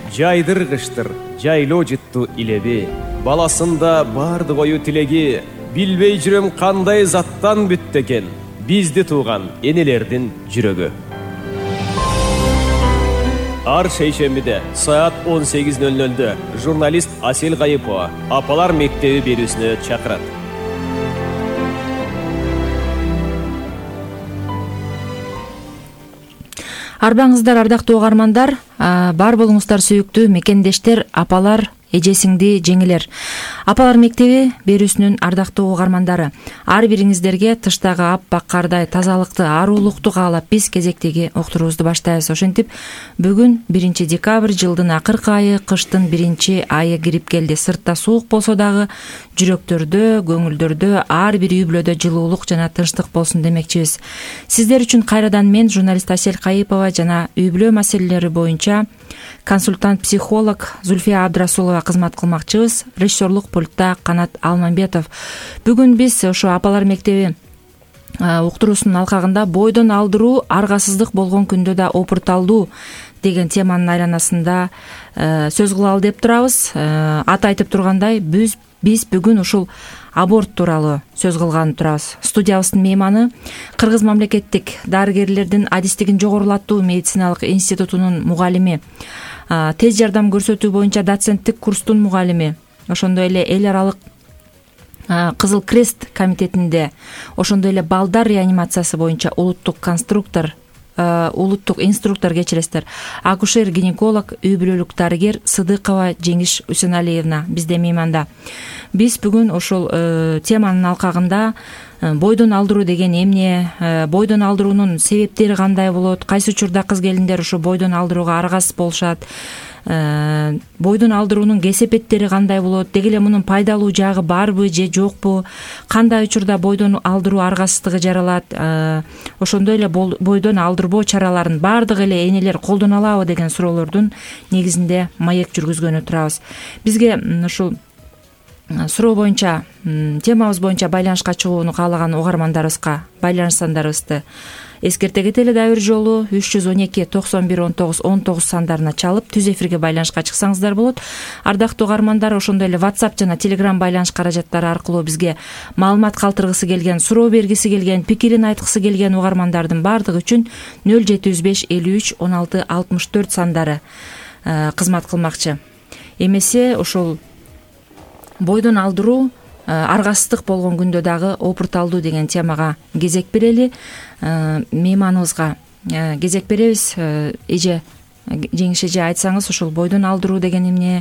жайдыргыштыр, жайлоо жытту илеби. Баласында барды кою тилеги, билбей жүрөм кандай заттан бүттү экен бизди тууган энелердин жүрөгү. Ар шейшембиде саат 18:00 журналист Асел Кайыпова апалар мектеби берүүсүнө чакырат. Арбаңыздар, ардактуу угармандар, бар болуңуздар сүйүктүү мекендештер, апалар, эже-сиңди жеңилер. Апалар мектеби берүүсүнүн ардактуу угармандары, ар бириңиздерге тыштагы аппак кардай тазалыкты, арулукту каалап биз кезектеги уктуруубузду баштайбыз. Ошентип, бүгүн 1 декабрь, жылдын акыркы айы, кыштын 1 айы кирип келди. Сыртта суук болсо дагы жүрөктөрдө, көңүлдөрдө, ар бир үй бүлөдө жылуулук жана тынчтык болсун демекчибиз. Сиздер үчүн кайрадан мен, журналист Асел Кайыпова жана үй бүлө маселелери боюнча консультант психолог Зульфия Абдрасулова кызмат кылмакчыбыз. Режиссерлук пультта Канат Алмамбетов. Бүгүн биз ошо апалар мектеби уктуруусунун алкагында бойдон алдыруу аргасыздык болгон күндө да опурталдуу деген теманын айланасында сөз кылалы деп турабыз. Ат айтып тургандай, биз бүгүн ушул аборт тууралуу сөз кылганы турабыз. Студиябыздын мейманы Кыргыз мамлекеттик дарыгерлердин адистигин жогорулатуу медициналык институтунун мугалими, тез жардам көрсөтүү боюнча доценттик курстун мугалими, ошондой эле эл аралык Кызыл Крест комитетинде, ошондой эле балдар реанимациясы боюнча улуттук инструктор кечиресиздер, акушер-гинеколог, үй бүлөлүк дарыгер Сыдыкова Жеңиш Усеналиевна бизде мейманда. Биз бүгүн ошол теманын алкагында бойдон алдыруу деген эмне, бойдон алдыруунун себептери кандай болот, кайсы учурда кыз келиндер ушу бойдон алдырууга аргасыз болушат, бойдон алдыруунун кесепеттери кандай болот, деги эле мунун пайдалуу жагы барбы же жокпу, кандай учурда бойдон алдыруу аргасыздыгы жаралат, ошондой эле бойдон алдырбоо чараларын баардык эле энелер колдоно алабы деген суроолордун негизинде маек жүргүзгөнү турабыз. Бизге ушул суроо боюнча, темабыз боюнча байланышка чыгууну каалаган угармандарыбызга байланышсандарыбызды эскерте кетели. Дагы бир жолу 312 91 19 19 сандарына чалып түз эфирге байланышка чыксаңыздар болот. Ардактуу угармандар, ошондой эле WhatsApp жана Telegram байланыш каражаттары аркылуу бизге маалымат калтыргысы келген, суроо бергиси келген, пикирин айткысы келген угармандардын баардыгы үчүн 0705 53 16 64 сандары кызмат кылмакчы. Эмесе ошол бойдон алдыруу аргасыздык болгон күндө дагы опурталдуу деген темага кезек берели. Мейманыбызга кезек беребиз. Эже, Жеңиш эже, айтсаңыз, ушул бойдон алдыруу деген эмне,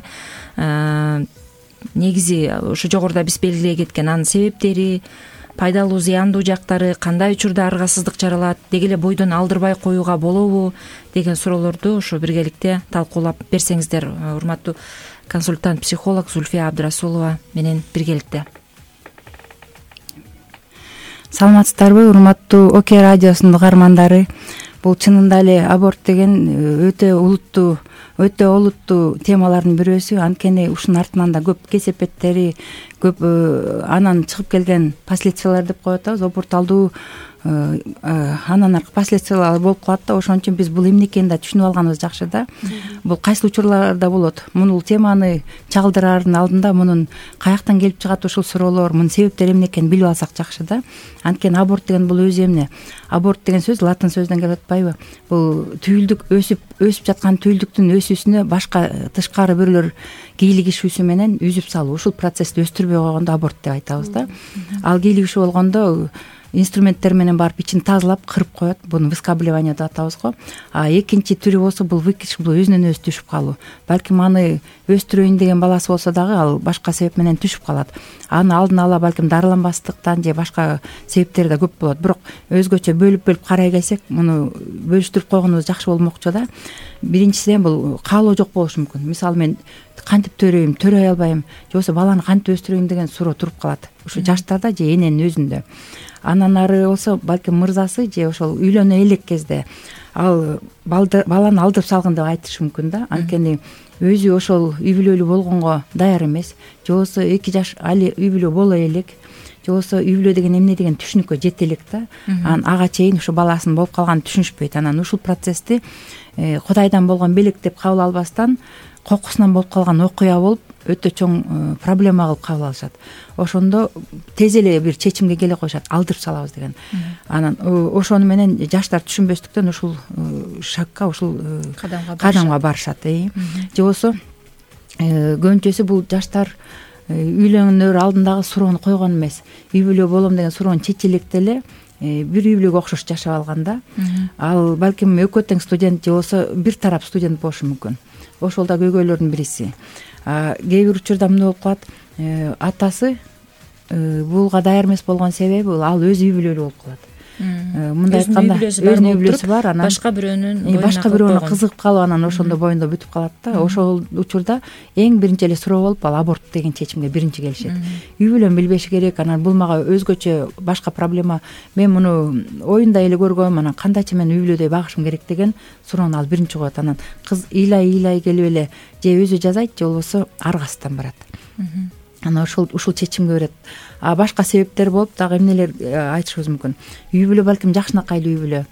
негизи ушу жогоруда биз белгилей кеткен анын себептери, пайдалуу зыяндуу жактары, кандай учурда аргасыздык жаралат, деги эле бойдон алдырбай коюуга болобу деген суроолорду ушу биргеликте талкуулап берсеңиздер, урматтуу консультант психолог Зульфия Абдрасулова менен биргеликте. Саламатсыздарбы, урматтуу ОК радиосунун угармандары. Бул чынында эле аборт деген өтө олуттуу темалардын бирөөсү. Анткени ушунун артынан да көп кесепеттери, көп анан чыгып келген последствиялар деп коет атабыз. Опурталдуу анан последствиялар болуп калат да. Ошон үчүн биз бул эмне экенин да түшүнүп алганыбыз жакшы да. Бул кайсы учурларда болот? Мунул теманы чагылдырардын алдында мунун каяктан келип чыгат ушул суроолор, мунун себептери эмне экенин билип алсак жакшы да. Анткени аборт деген бул өзү эмне? Аборт деген сөз латын сөзүнөн келип атпайбы? Бул түйүлдүк өсүп жаткан түйүлдүктүн өсүүсүнө башка тышкары бирөөлөр кийлигишүүсү менен үзүп салуу. Ушул процессти өстүрбөй койгондо аборт деп айтабыз да. Ал кийлигишүү болгондо инструменттер менен барып ичин тазалап кырып коет. Буну выскабливание деп атабыз го. Экинчи түрү болсо бул выкидыш, бул өзүнөн өзү түшүп калуу. Балким аны өстүрөйүн деген баласы болсо дагы ал башка себеп менен түшүп калат. Аны алдын ала балким дарыланбастыктан же башка себептери да көп болот. Бирок өзгөчө бөлүп карай келсек, муну бөлүштүрүп койгонубуз жакшы болмокчу да. Биринчиден бул каалоо жок болушу мүмкүн. Мисалы мен кантип төрөй албайм, же болбосо баланы кантип өстүрөйм деген суроо туруп калат. Ушу жаштарда же эненин өзүндө. Анан ары болсо балким мырзасы же ошол үйлөнө элек кезде ал баланы алдырып салгын деп айтышы мүмкүн да. Анткени өзү ошол үй бүлөлүү болгонго даяр эмес, же болбосо 2 жаш али үй бүлө боло элек, же болбосо үй бүлө деген эмне деген түшүнүккө жете элек да. Анан ага чейин ушу баласынын болуп калганын түшүнүшпөйт. Анан ушул процессти Кудайдан болгон белек деп кабыл албастан кокусунан болуп калган окуя болуп өтө чоң проблема кылып кабыл алышат. Ошондо тез эле бир чечимге келе коюшат, алдырып салабыз деген. Анан ошону менен жаштар түшүнбөстүктөн ушул шагга, ушул кадамга барышат. Же болбосо көбүнчөсү бул жаштар үйлөнөр алдындагы суроону койгон эмес. Үй бүлө болом деген суроону чече электе эле бир үй бүлөгө окшош жашап алган да. Ал балким экөө тең студент же болбосо бир тарап студент болушу мүмкүн. Ошол да көйгөйлөрдүн бириси. Кээ бир учурда эмне болуп калат? Атасы булга даяр эмес болгон себеби ал өзү үй бүлөлүү болуп калат. Мындай айтканда өзүнүн үй бүлөсү бар, анан башка бирөөнүн кызыгып калып, анан ошондо боюнда бүтүп калат да. Ошол учурда эң биринчи эле суроо болуп ал аборт деген чечимге биринчи келишет. Үй бүлөм билбеши керек, анан бул мага өзгөчө башка проблема, мен муну оюнда эле көргөм, анан кандайча мен үй бүлөдөй багышым керек деген суроону ал биринчи коет. Анан кыз ыйлай келип эле же өзү жазайт, же болбосо аргасыздан барат. Анан ушул чечимге берет. Башка себептер болуп дагы эмнелер айтышыбыз мүмкүн. Үй бүлө балким жакшынакай үй бүлө.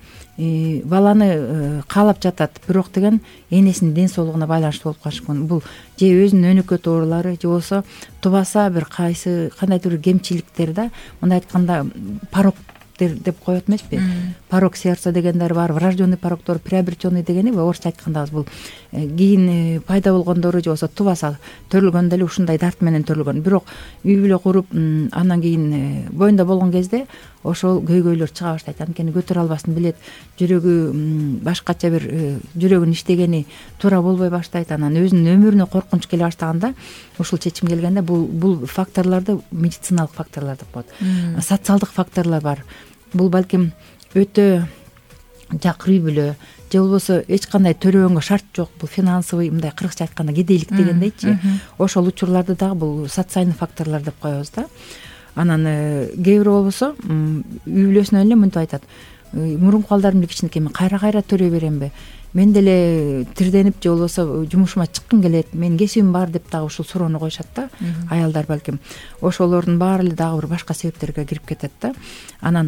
Баланы каалап жатат, бирок деген энесинин ден соолугуна байланыштуу болуп калышы мүмкүн. Бул же өзүнүн өнөкөт оорулары, же болбосо тубаса бир кандайдыр бир кемчиликтер да. Мындай айтканда порок деп коет эмеспи? Порок сердца дегендер бар, врожденный пороктор, приобретенный дегени орусча айтканда бул кийин пайда болгондору, же болбосо тубаса төрөлгөндө эле ушундай дарт менен төрөлгөн. Бирок үй бүлө куруп андан кийин боюнда болгон кезде ошол көйгөйлөр чыга баштайт. Анткени көтөрө албасын билет, жүрөгү башкача бир жүрөгүнүн иштегени туура болбой баштайт. Анан өзүнүн өмүрүнө коркунуч келе баштаганда ушул чечим келгенде бул факторлорду медициналык факторлор деп коет. Социалдык факторлор бар. Бул балким өтө жакыр үй бүлө, же болбосо эч кандай төрөгөнгө шарт жок, бул финансовый, мындай кыргызча айтканда кедейлик дегендейчи. Ошол учурларды дагы бул социальный факторлор деп коебуз да. Анан кээ бирөө болбосо үй бүлөсүнөн эле мынтип айтат: мурунку балдарымды кичинекей мен кайра төрөй беремби? Мен деле тирденип, же болбосо жумушума чыккым келет, менин кесибим бар деп дагы ушул суроону коюшат да. Аялдар балким ошолордун баары эле дагы бир башка себептерге кирип кетет да. Анан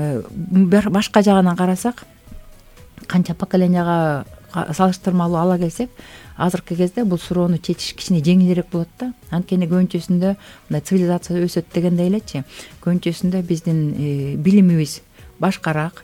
башка жагынан карасак, канча поколенияга салыштырмалуу ала келсек, азыркы кезде бул суроону чечиш кичине жеңилирээк болот да. Анткени көбүнчөсүндө мындай цивилизация өсөт дегендей элечи, көбүнчөсүндө биздин билимибиз башкараак.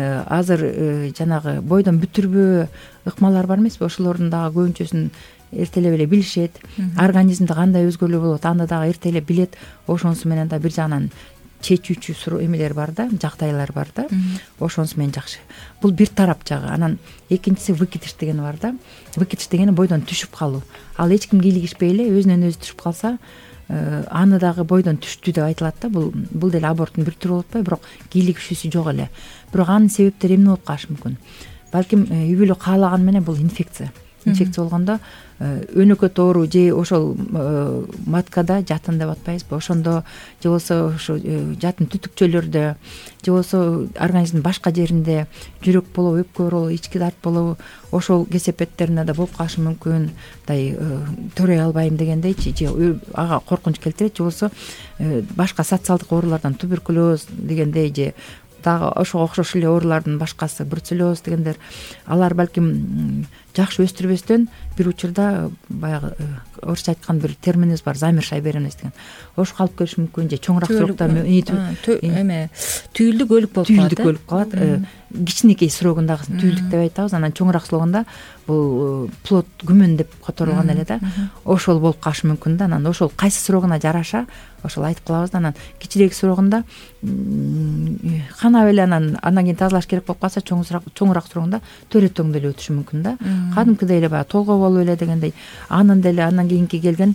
Азыр жанагы бойдон бүтүрбөө ыкмалар бар эмеспи? Ошолордун дагы көбүнчөсүн эртелеп эле билишет. Организмде кандай өзгөрүүлөр болот, аны дагы эртелеп билет. Ошонусу менен да бир жагынан чечүүчү эмелер бар да, жагдайлар бар да. Ошонусу менен жакшы. Бул бир тарап жагы. Анан экинчиси выкидыш деген бар да. Выкидыш дегени бойдон түшүп калуу. Ал эч ким кийлигишпей эле өзүнөн өзү түшүп калса, аны дагы бойдон түштү деп айтылат да. Бул деле аборттун бир түрү болуп атпайбы, бирок кийлигишүүсү жок эле. Бирок анын себептери эмне болуп калышы мүмкүн? Балким үй бүлө каалаган менен бул инфекция болгондо өнөкөт оору, же ошол маткада жатын деп атпайбызбы, ошондо, же болбосо ошо жатын түтүкчөлөрдө, же болбосо организмдин башка жеринде жүрөк болобу, өпкө болобу, ички дарт болобу, ошол кесепеттерине да болуп калышы мүмкүн. Мындай төрөй албайм дегендейчи, же ага коркунуч келтирет, же болбосо башка социалдык оорулардан туберкулез дегендей, же дагы ошого окшош эле оорулардын башкасы, бруцеллез дегендер, алар балким жакшы өстүрбөстөн бир учурда баягы орусча айткан бир терминибиз бар, замершая беременность деген. Ошо калып келиши мүмкүн, же чоңураак срокто түйүлдүк өлүк болуп калат. Түйүлдүк өлүп калат. Кичинекей срогундагы түйүлдүк деп айтабыз. Анан чоңураак срогунда бул плод күмөн деп которулган эле да. Ошол болуп калышы мүмкүн да. Анан ошол кайсы срогуна жараша ошол айтып калабыз да. Анан кичирээк срогунда канап эле анан кийин тазалаш керек болуп калса, чоңураак срогунда төрөтөң деле өтүшү мүмкүн да. Кадимкидей эле баягы толгой болуп эле дегендей. Анын деле андан кийинки келген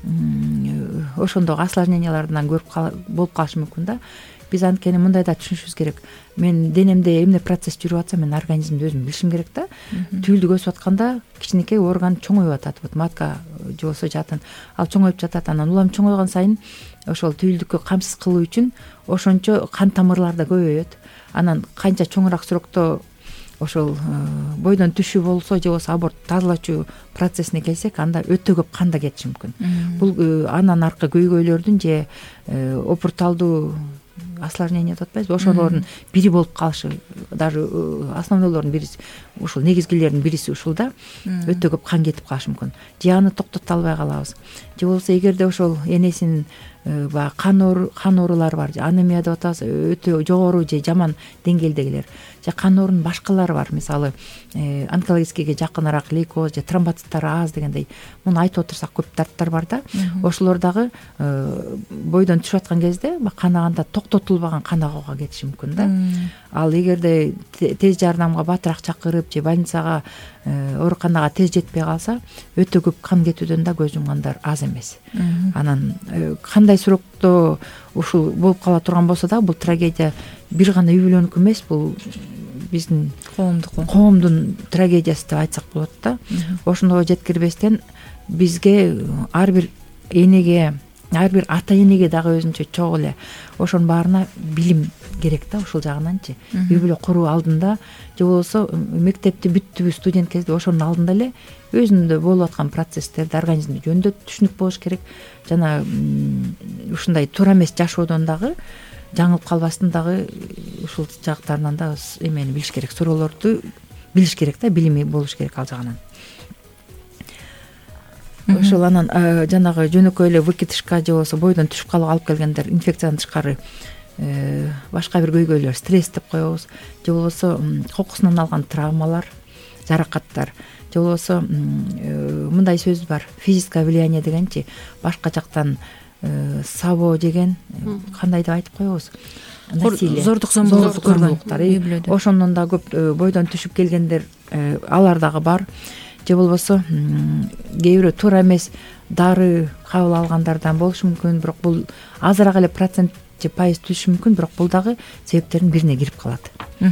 ошондогу осложнениялардан болуп калышы мүмкүн да. Биз анткени мындай да түшүнүшүбүз керек. Мен денемде эмне процесс жүрүп атса, мен организмди өзүм билишим керек да. Түйүлдүк өсүп атканда кичинекей орган чоңоюп атат. Вот матка же болбосо жатын, ал чоңоюп жатат. Анан улам чоңойгон сайын ошол түйүлдүккө камсыз кылуу үчүн ошончо кан тамырлар да көбөйөт. Анан канча чоңураак срокто ошол бойдон түшүү болсо же болбосо аборт тазалоочу процессине келсек, анда өтө көп кан да кетиши мүмкүн. Бул анан аркы көйгөйлөрдүн же опурталдуу осложнение деп атпайбызбы, ошолордун бири болуп калышы, даже основнойлордун бириси, ушул негизгилердин бириси ушул да, өтө көп кан кетип калышы мүмкүн. Же аны токтото албай калабыз. Же болбосо эгерде ошол энесинин баягы кан оорулары бар, анемия деп атабыз, өтө жогору же жаман деңгээлдегилер, же кан оорунун башкалары бар, мисалы онкологическийге жакыныраак лейкоз же тромбоциттары аз дегендей, муну айтып отурсак көп даттар бар да. Ошолор дагы бойдон түшүп аткан кезде канаганда токтотулбаган кан агууга кетиши мүмкүн да. Ал эгерде тез жардамга батыраак чакырып же больницага, ооруканага тез жетпей калса, өтө көп кан кетүүдөн да көз жумгандар аз эмес. Анан кандай сурокто ушул болуп кала турган болсо да, бул трагедия бир гана үй бүлөнүкү эмес, бул биздин коомдун трагедиясы деп айтсак болот да. Ошондого жеткирбестен бизге ар бир энеге, ар бир ата энеге дагы өзүнчө чогуу эле ошонун баарына билим керек да, ушул жагынанчы. Үй бүлө куруу алдында же болбосо мектепти бүттүбү студент кезде ошонун алдында эле өзүндө болуп аткан процесстерди организмди жөндөп түшүнүк болуш керек. Жана ушундай туура эмес жашоодон дагы жаңылып калбастын дагы ушул жактарынан да эмени билиш керек, суроолорду билиш керек да, билими болуш керек ал жагынан. Ошол анан жанагы жөнөкөй эле выкидышка же болбосо бойдон түшүп калууга алып келгендер инфекциядан тышкары башка бир көйгөйлөр, стресс деп коебуз, же болбосо кокусунан алган травмалар, жаракаттар, же болбосо мындай сөз бар, физическое влияние дегенчи, башка жактан сабоо жеген, кандай деп айтып коебуз, насилие, зордук зомбулуктар, ошондон да көп бойдон түшүп келгендер, алар дагы бар. Же болбосо кээ бирөө туура эмес дары кабыл алгандардан болушу мүмкүн, бирок бул азыраак эле процент же пайыз түшүшү мүмкүн, бирок бул дагы себептердин бирине кирип калат.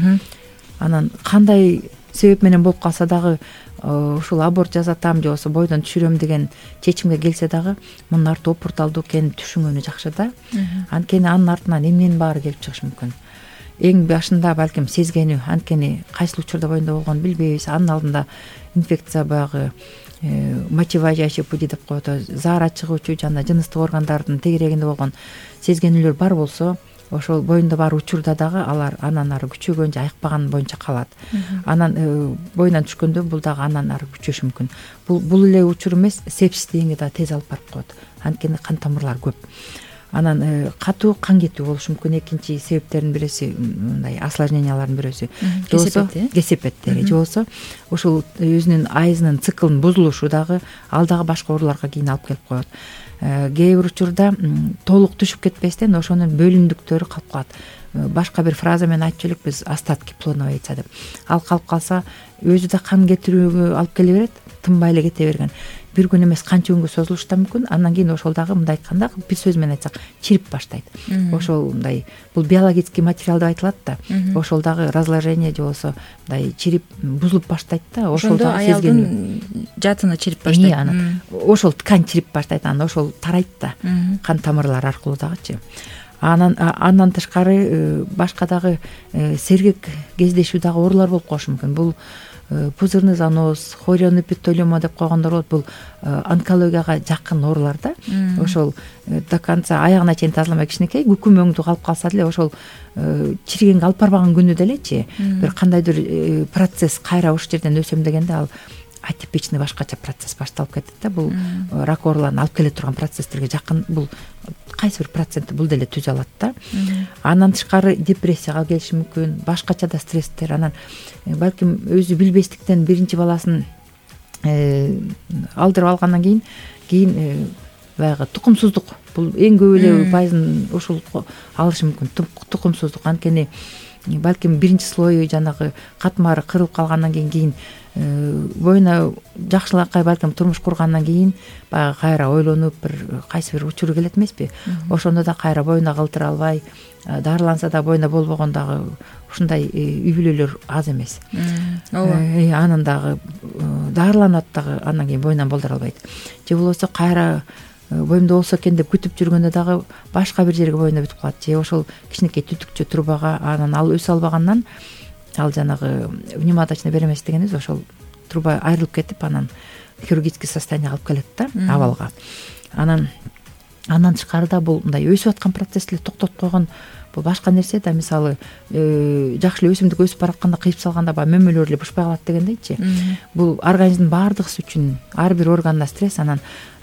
Анан кандай себеп менен болуп калса дагы ушул аборт жасатам же болбосо бойдон түшүрөм деген чечимге келсе дагы, мунун арты опурталдуу экенин түшүнгөнү жакшы да. Анткени анын артынан эмненин баары келип чыгышы мүмкүн. Эң башында балким сезгенүү, анткени кайсыл учурда боюнда болгонун билбейбиз. Анын алдында инфекция, баягы мочевыводящий пути деп коет, заара чыгуучу жана жыныстык органдардын тегерегинде болгон сезгенүүлөр бар болсо, ошол боюнда бар учурда дагы алар анан ары күчөгөн же айыкпаган боюнча калат. Анан боюнан түшкөндө бул дагы анан ары күчөшү мүмкүн. Бул эле учур эмес, сепсис дегенге да тез алып барып коет. Анткени кан тамырлар көп. Анан катуу кан кетүү болушу мүмкүн. Экинчи себептердин бириси мындай осложнениялардын бирөөсү кесепеттери, же болбосо ушул өзүнүн айызынын циклынын бузулушу дагы ал дагы башка ооруларга кийин алып келип коет. Кээ бир учурда толук түшүп кетпестен ошонун бөлүндүктөрү калып калат. Башка бир фраза менен айтчу элек биз, остатки плодного яйца деп. Ал калып калса өзү да кан кетирүүгө алып келе берет, тынбай эле кете берген. Бир күн эмес, канча күнгө созулушу да мүмкүн. Андан кийин ошол дагы мындай айтканда, бир сөз менен айтсак, чирип баштайт. Ошол мындай, бул биологический материал деп айтылат да. Ошол дагы разложение же болбосо мындай чирип бузулуп баштайт да. Ошол дагы сезгенүү. Аялдын жатыны чирип баштайт. Ошол ткань чирип баштайт, анан ошол тарайт да. Кан тамырлар аркылуу дагычы. Андан тышкары башка дагы сергек кездешүү дагы оорулар болуп калышы мүмкүн. Бул пузырный заноз, хорионепитолиома деп койгондор болот. Бул онкологияга жакын оорулар да. Ошол до конца аягына чейин тазаламай кичинекей күкүмөңдү калып калса деле, ошол чиригенге алып барбаган күнү делечи, бир кандайдыр процесс кайра ушул жерден өсөм дегенде, ал атипичный башкача процесс башталып кетет да. Бул рак ооруларын алып келе турган процесстерге жакын, бул кайсы бир процентти бул деле түзө алат да. Андан тышкары депрессияга келиши мүмкүн, башкача да стресстер. Анан балким өзү билбестиктен биринчи баласын алдырып алгандан кийин баягы тукумсуздук, бул эң көп эле пайызын ушул алышы мүмкүн, тукумсуздук. Анткени балким биринчи слою жанагы катмары кырылып калгандан кийин боюна жакшылакай балким турмуш кургандан кийин баягы кайра ойлонуп бир кайсы бир учуру келет эмеспи? Ошондо да кайра боюна калтыра албай, дарыланса да боюнда болбогон дагы ушундай үй бүлөлөр аз эмес. Анан дагы дарыланат дагы, андан кийин боюнан болдура албайт. Же болбосо кайра боюмда болсо экен деп күтүп жүргөндө дагы башка бир жерге боюнда бүтүп калат. Же ошол кичинекей түтүкчө трубага, анан ал өсө албагандан ал жанагы внематочный беремес дегенибиз ошол труба айрылып кетип анан хирургический состояние алып келет да абалга. Андан тышкары да бул мындай өсүп аткан процессти токтотуп койгон бул башка нерсе да. Мисалы жакшы эле өсүмдүк өсүп баратканда кыйып салганда баягы мөмөлөр эле бушпай калат дегендейчи. Бул организмдин баардыгысы үчүн ар бир органда стресс. Анан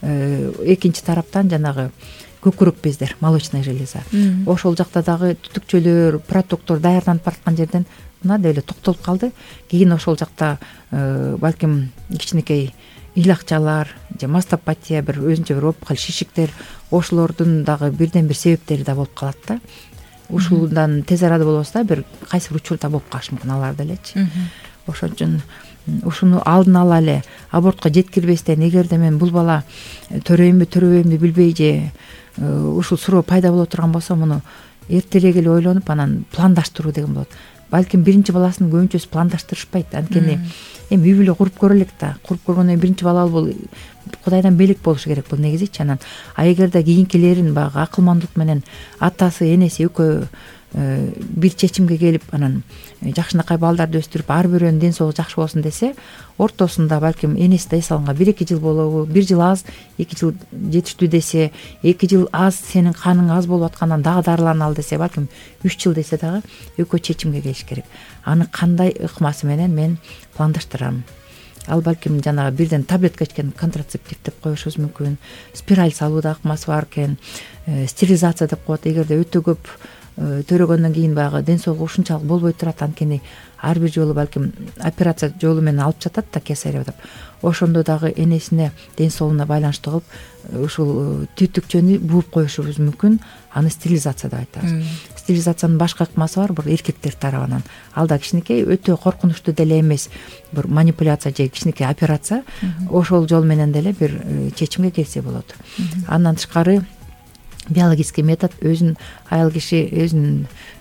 экинчи тараптан жанагы көкүрөк бездер, молочная железа, ошол жакта дагы түтүкчөлөр, протоктор даярданып бараткан жерден мына деп эле токтолуп калды. Кийин ошол жакта балким кичинекей ыйлакчалар же мастопатия, бир өзүнчө бир опухоль, шишиктер, ошолордун дагы бирден бир себептери да болуп калат да. Ушундан тез арада болбосо да бир кайсы бир учурда болуп калышы мүмкүн алар делечи. Ошон үчүн ушуну алдын ала эле абортко жеткирбестен, эгерде мен бул бала төрөйүнбү төрөбөйүнбү билбей же ушул суроо пайда боло турган болсо, муну эртерээк эле ойлонуп анан пландаштыруу деген болот. Балким биринчи баласын көбүнчөсү пландаштырышпайт. Анткени эми үй бүлө куруп көрөлүк да. Куруп көргөндөн кийин биринчи балалы бул Кудайдан белек болушу керек бул негизичи. Анан эгерде кийинкилерин баягы акылмандык менен атасы, энеси экөө бир чечимге келип анан жакшынакай балдарды өстүрүп ар бирөөнүн ден соолугу жакшы болсун десе, ортосунда балким энеси да эс алганга 1-2 жыл болобу, 1 жыл аз, 2 жыл жетиштүү десе, 2 жыл аз, сенин каның аз болуп аткандан дагы дарыланып ал десе, балким 3 жыл десе дагы экөө чечимге келиш керек. Аны кандай ыкмасы менен мен пландаштырам. Ал балким жанагы бирден таблетка ичкен контрацептив деп коюшубуз мүмкүн. Спираль салууда ыкмасы бар экен. Стерилизация деп коет. Эгерде өтө көп төрөгөндөн кийин баягы ден соолугу ушунчалык болбой турат, анткени ар бир жолу балким операция жолу менен алып жатат да, кесарево деп. Ошондо дагы энесине ден соолугуна байланыштуу кылып ушул түтүкчөнү бууп коюшубуз мүмкүн. Аны стерилизация деп айтабыз. Стерилизациянын башка ыкмасы бар, бир эркектер тарабынан. Ал да кичинекей, өтө коркунучтуу деле эмес, бир манипуляция же кичинекей операция. Ошол жол менен деле бир чечимге келсе болот. Андан тышкары биологический метод өзүн аял киши өзүнүн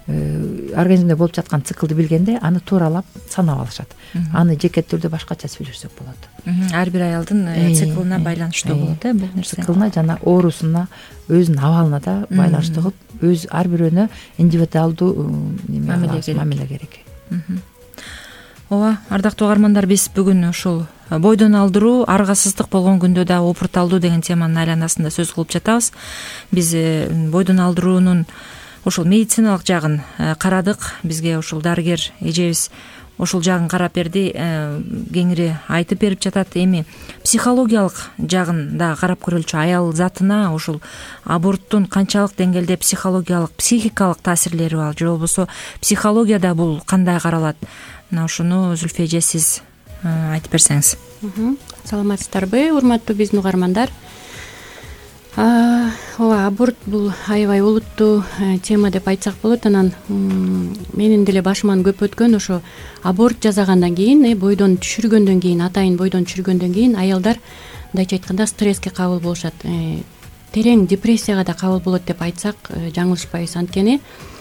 организмде болуп жаткан циклды билгенде аны тууралап санап алышат. Аны жеке түрдө башкача сүйлөшсөк болот. Ар бир аялдын циклына байланыштуу болот бул нерсе. Циклына жана оорусуна, өзүнүн абалына да байланыштуу кылып, өз ар бирөөнө индивидуалдуу мамиле керек. Ооба, ардактуу угармандар, биз бүгүн ушул бойдон алдыруу, аргасыздык болгон күндө да опурталдуу деген теманын айланасында сөз кылып жатабыз. Биз бойдон алдыруунун ушул медициналык жагын карадык. Бизге ушул дарыгер эжебиз ушул жагын карап берди, кеңири айтып берип жатат. Эми психологиялык жагын да карап көрөлүчү. Аял затына ушул аборттун канчалык деңгээлде психологиялык, психикалык таасирлери бар, же болбосо психологияда бул кандай каралат? Мына ушуну Зүлфия эже сиз айтып берсеңиз. Саламатсыздарбы, урматтуу биздин угармандар. Ооба, аборт бул аябай олуттуу тема деп айтсак болот. Анан менин деле башыман көп өткөн ошо аборт жасагандан кийин, бойдон түшүргөндөн кийин, атайын бойдон түшүргөндөн кийин аялдар мындайча айтканда стресске кабыл болушат. Терең депрессияга да кабыл болот деп айтсак жаңылышпайбыз. Анткени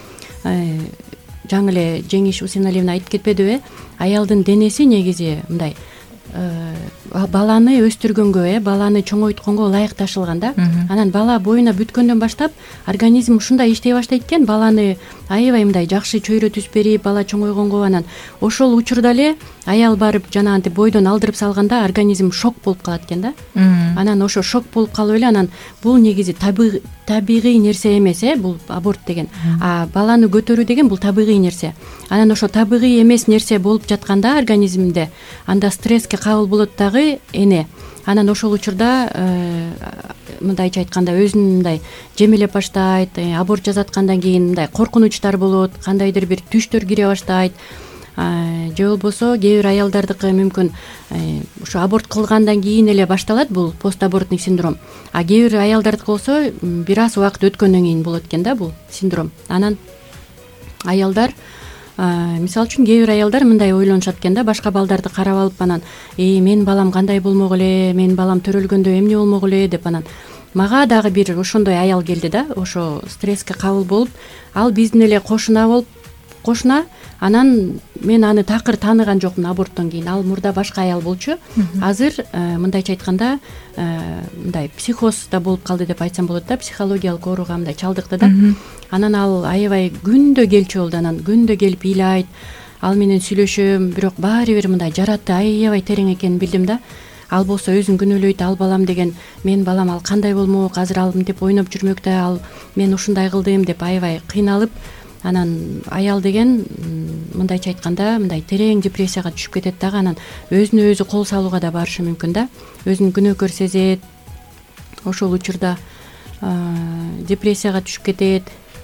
жаңы эле Жеңиш Усеналиевна айтып кетпедиби? Аялдын денеси негизи мындай баланы өстүргөнгө, баланы чоңойтконго ылайыкташылган да. Анан бала боюна бүткөндөн баштап организм ушундай иштей баштайт экен, баланы аябай мындай жакшы чөйрө түз берип, бала чоңойгонго анан ошол учурда эле аял барып жанагынтип бойдон алдырып салганда организм шок болуп калат экен да. Анан ошо шок болуп калып эле анан бул негизи табигый нерсе эмес, бул аборт деген. А баланы көтөрүү деген бул табигый нерсе. Анан ошо табигый эмес нерсе болуп жатканда организмде анда стресске кабыл болот дагы эне. Анан ошол учурда мындайча айтканда өзүн мындай жемелеп баштайт, аборт жасаткандан кийин мындай коркунучтар болот, кандайдыр бир түштөр кире баштайт. Же болбосо кээ бир аялдардыкы мүмкүн ушу аборт кылгандан кийин эле башталат бул постабортный синдром. А кээ бир аялдардыкы болсо бир аз убакыт өткөндөн кийин болот экен да бул синдром. Анан аялдар мисалы үчүн кээ бир аялдар мындай ойлонушат экен да, башка балдарды карап алып анан менин балам кандай болмок эле, менин балам төрөлгөндө эмне болмок эле деп анан мага дагы бир ошондой аял келди да, ошо стресске кабыл болуп, ал биздин эле кошуна, анан мен аны такыр тааныган жокмун аборттон кийин. Ал мурда башка аял болчу. Азыр мындайча айтканда мындай психоз да болуп калды деп айтсам болот да, психологиялык ооруга мындай чалдыкты да. Анан ал аябай күндө келчү болду, анан күндө келип ыйлайт. ал менен сүйлөшөм, бирок баары бир мындай жараты аябай терең экенин билдим да. Ал болсо өзүн күнөөлөйт, ал балам деген, мен балам ал кандай болмок, азыр ал мынтип ойноп жүрмөк да, ал мен ушундай кылдым деп аябай кыйналып, анан аял деген мындайча айтканда мындай терең депрессияга түшүп кетет дагы, анан өзүнө өзү кол салууга да барышы мүмкүн да, өзүн күнөөкөр сезет, ошол учурда депрессияга түшүп кетет.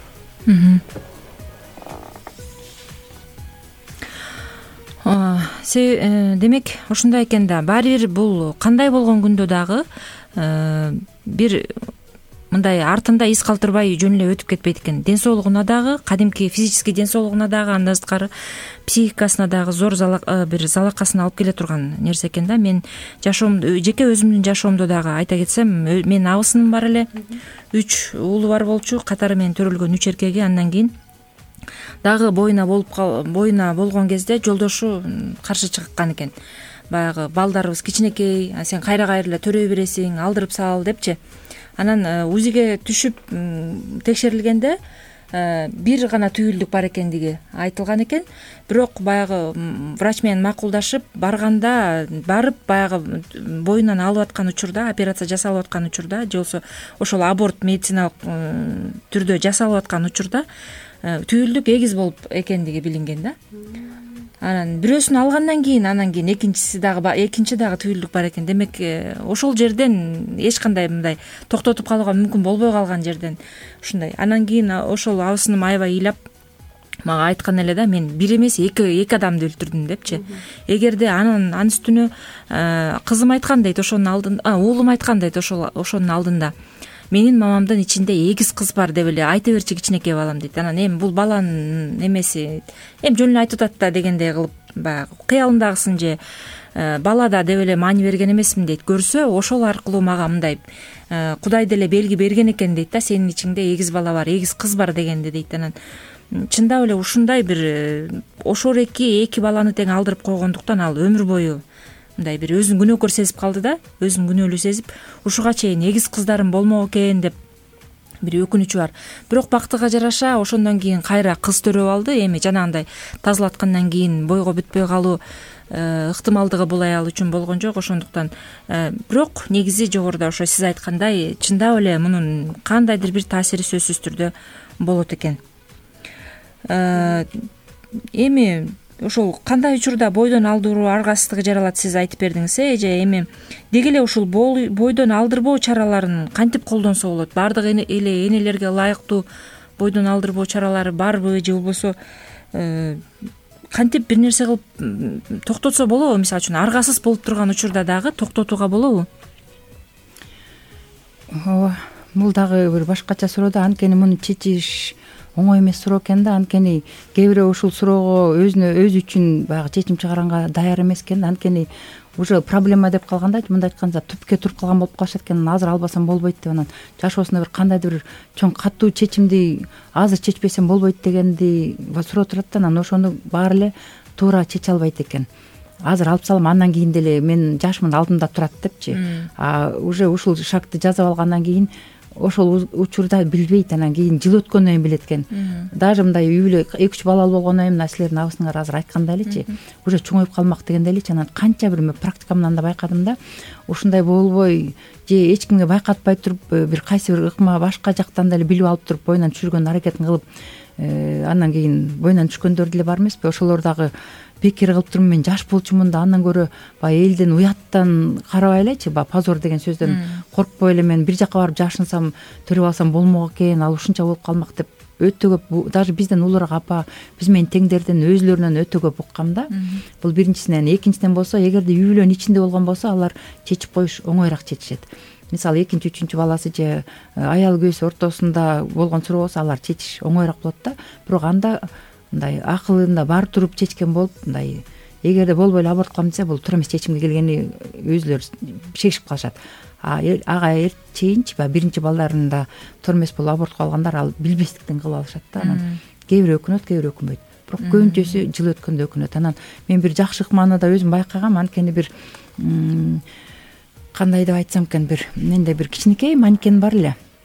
Демек ушундай экен да, баары бир бул кандай болгон күндө дагы бир мындай артында из калтырбай жөн эле өтүп кетпейт экен. Ден соолугуна дагы, кадимки физический ден соолугуна дагы, андан сырткары психикасына дагы зор бир залакасын алып келе турган нерсе экен да. Мен жеке өзүмдүн жашоомдо дагы айта кетсем, менин абысыным бар эле, 3 уулу бар болчу, катары менен төрөлгөн 3 эркеги. Андан кийин дагы боюна болгон кезде жолдошу каршы чыккан экен. Баягы балдарыбыз кичинекей, сен кайра эле төрөй бересиң, алдырып сал депчи. Анан УЗИге түшүп текшерилгенде бир гана түйүлдүк бар экендиги айтылган экен. Бирок баягы врач менен макулдашып барып баягы боюнан алып аткан учурда, операция жасалып аткан учурда, же болбосо ошол аборт медициналык түрдө жасалып аткан учурда түйүлдүк эгиз болуп экендиги билинген да. Анан бирөөсүн алгандан кийин, экинчи дагы түйүлдүк бар экен. Демек ошол жерден эч кандай мындай токтотуп калууга мүмкүн болбой калган жерден ушундай. Анан кийин ошол абысыным аябай ыйлап мага айткан эле да, мен бир эмес эки адамды өлтүрдүм депчи. Эгерде анын үстүнө кызым айткан дейт, ошонун алдында, уулум айткан дейт, ошонун алдында менин мамамдын ичинде эгиз кыз бар деп эле айта берчи кичинекей балам дейт. Анан эми бул баланын эмеси эми жөн эле айтып атат да дегендей кылып, баягы кыялымдагысын же бала да деп эле маани берген эмесмин дейт. Көрсө ошол аркылуу мага мындай Кудай деле белги берген экен дейт да, сенин ичиңде эгиз бала бар, эгиз кыз бар дегенди дейт. Анан чындап эле ушундай бир ошол эки баланы тең алдырып койгондуктан ал өмүр бою мындай бир өзүн күнөөкөр сезип калды да, өзүн күнөөлүү сезип, ушуга чейин эгиз кыздарым болмок экен деп бир өкүнүчү бар. Бирок бактыга жараша ошондон кийин кайра кыз төрөп алды. Эми жанагындай тазалаткандан кийин бойго бүтпөй калуу ыктымалдыгы бул аял үчүн болгон жок. Ошондуктан бирок негизи жогоруда ошо сиз айткандай чындап эле мунун кандайдыр бир таасири сөзсүз түрдө болот экен. Эми ошол кандай учурда бойдон алдыруу аргасыздыгы жаралат, сиз айтып бердиңиз, же эми деги эле ушул бойдон алдырбоо чараларын кантип колдонсо болот? Баардык эле энелерге ылайыктуу бойдон алдырбоо чаралары барбы, же болбосо кантип бир нерсе кылып токтотсо болобу? Мисалы үчүн аргасыз болуп турган учурда дагы токтотууга болобу? Ооба, бул дагы бир башкача суроо да. Анткени муну чечиш оңой эмес суроо экен да. Анткени кээ бирөө ушул суроого өзү үчүн баягы чечим чыгаранга даяр эмес экен. Анткени уже проблема деп калганда, мындай айтканда түпкө туруп калган болуп калышат экен. Азыр албасам болбойт деп, анан жашоосунда бир кандайдыр бир чоң катуу чечимди азыр чечпесем болбойт дегенди суроо турат да. Анан ошону баары эле туура чече албайт экен. Азыр алып салам, андан кийин деле менин жашымдын алдымда турат депчи. Уже ушул шагты жазып алгандан кийин ошол учурда билбейт, анан кийин жыл өткөндөн кийин билет экен. Даже мындай үй бүлө 2-3 балалуу болгондон кийин мына силердин абысыңар азыр айткандай элечи, уже чоңоюп калмак дегендей элечи. Анан канча бир мен практикамдан да байкадым да, ушундай болбой же эч кимге байкатпай туруп бир кайсы бир ыкма башка жактан деле билип алып туруп боюнан түшүргөн аракетин кылып, андан кийин боюнан түшкөндөр деле бар эмеспи? Ошолор дагы бекер кылып туруп мен жаш болчумун да, андан көрө баягы элден уяттан карабай элечи, баягы позор деген сөздөн коркпой эле мен бир жака барып жашынсам, төрөп алсам болмок экен, ал ушунча болуп калмак деп өтө көп, даже бизден улуураак апа, биз менен теңдерден өзүлөрүнөн өтө көп уккам да. Бул биринчисинен. Экинчиден болсо, эгерде үй бүлөнүн ичинде болгон болсо, алар чечип коюш оңоюраак чечишет. Мисалы экинчи, үчүнчү баласы же аял күйөөсү ортосунда болгон суроо болсо, алар чечиш оңоюраак болот да. Бирок анда мындай акылында бар туруп чечкен болуп, мындай эгерде болбой эле аборт кылам десе, бул туура эмес чечимге келгени өзүлөрү шегишип калышат. Ага чейинчи баягы биринчи балдарында туура эмес болуп аборт кылып алгандар ал билбестиктен кылып алышат да. Анан кээ бирөө өкүнөт, кээ бирөө өкүнбөйт. Бирок көбүнчөсү жыл өткөндө өкүнөт. Анан мен бир жакшы ыкманы да өзүм байкагам. Анткени бир кандай деп айтсам экен, бир менде бир кичинекей манекен бар эле.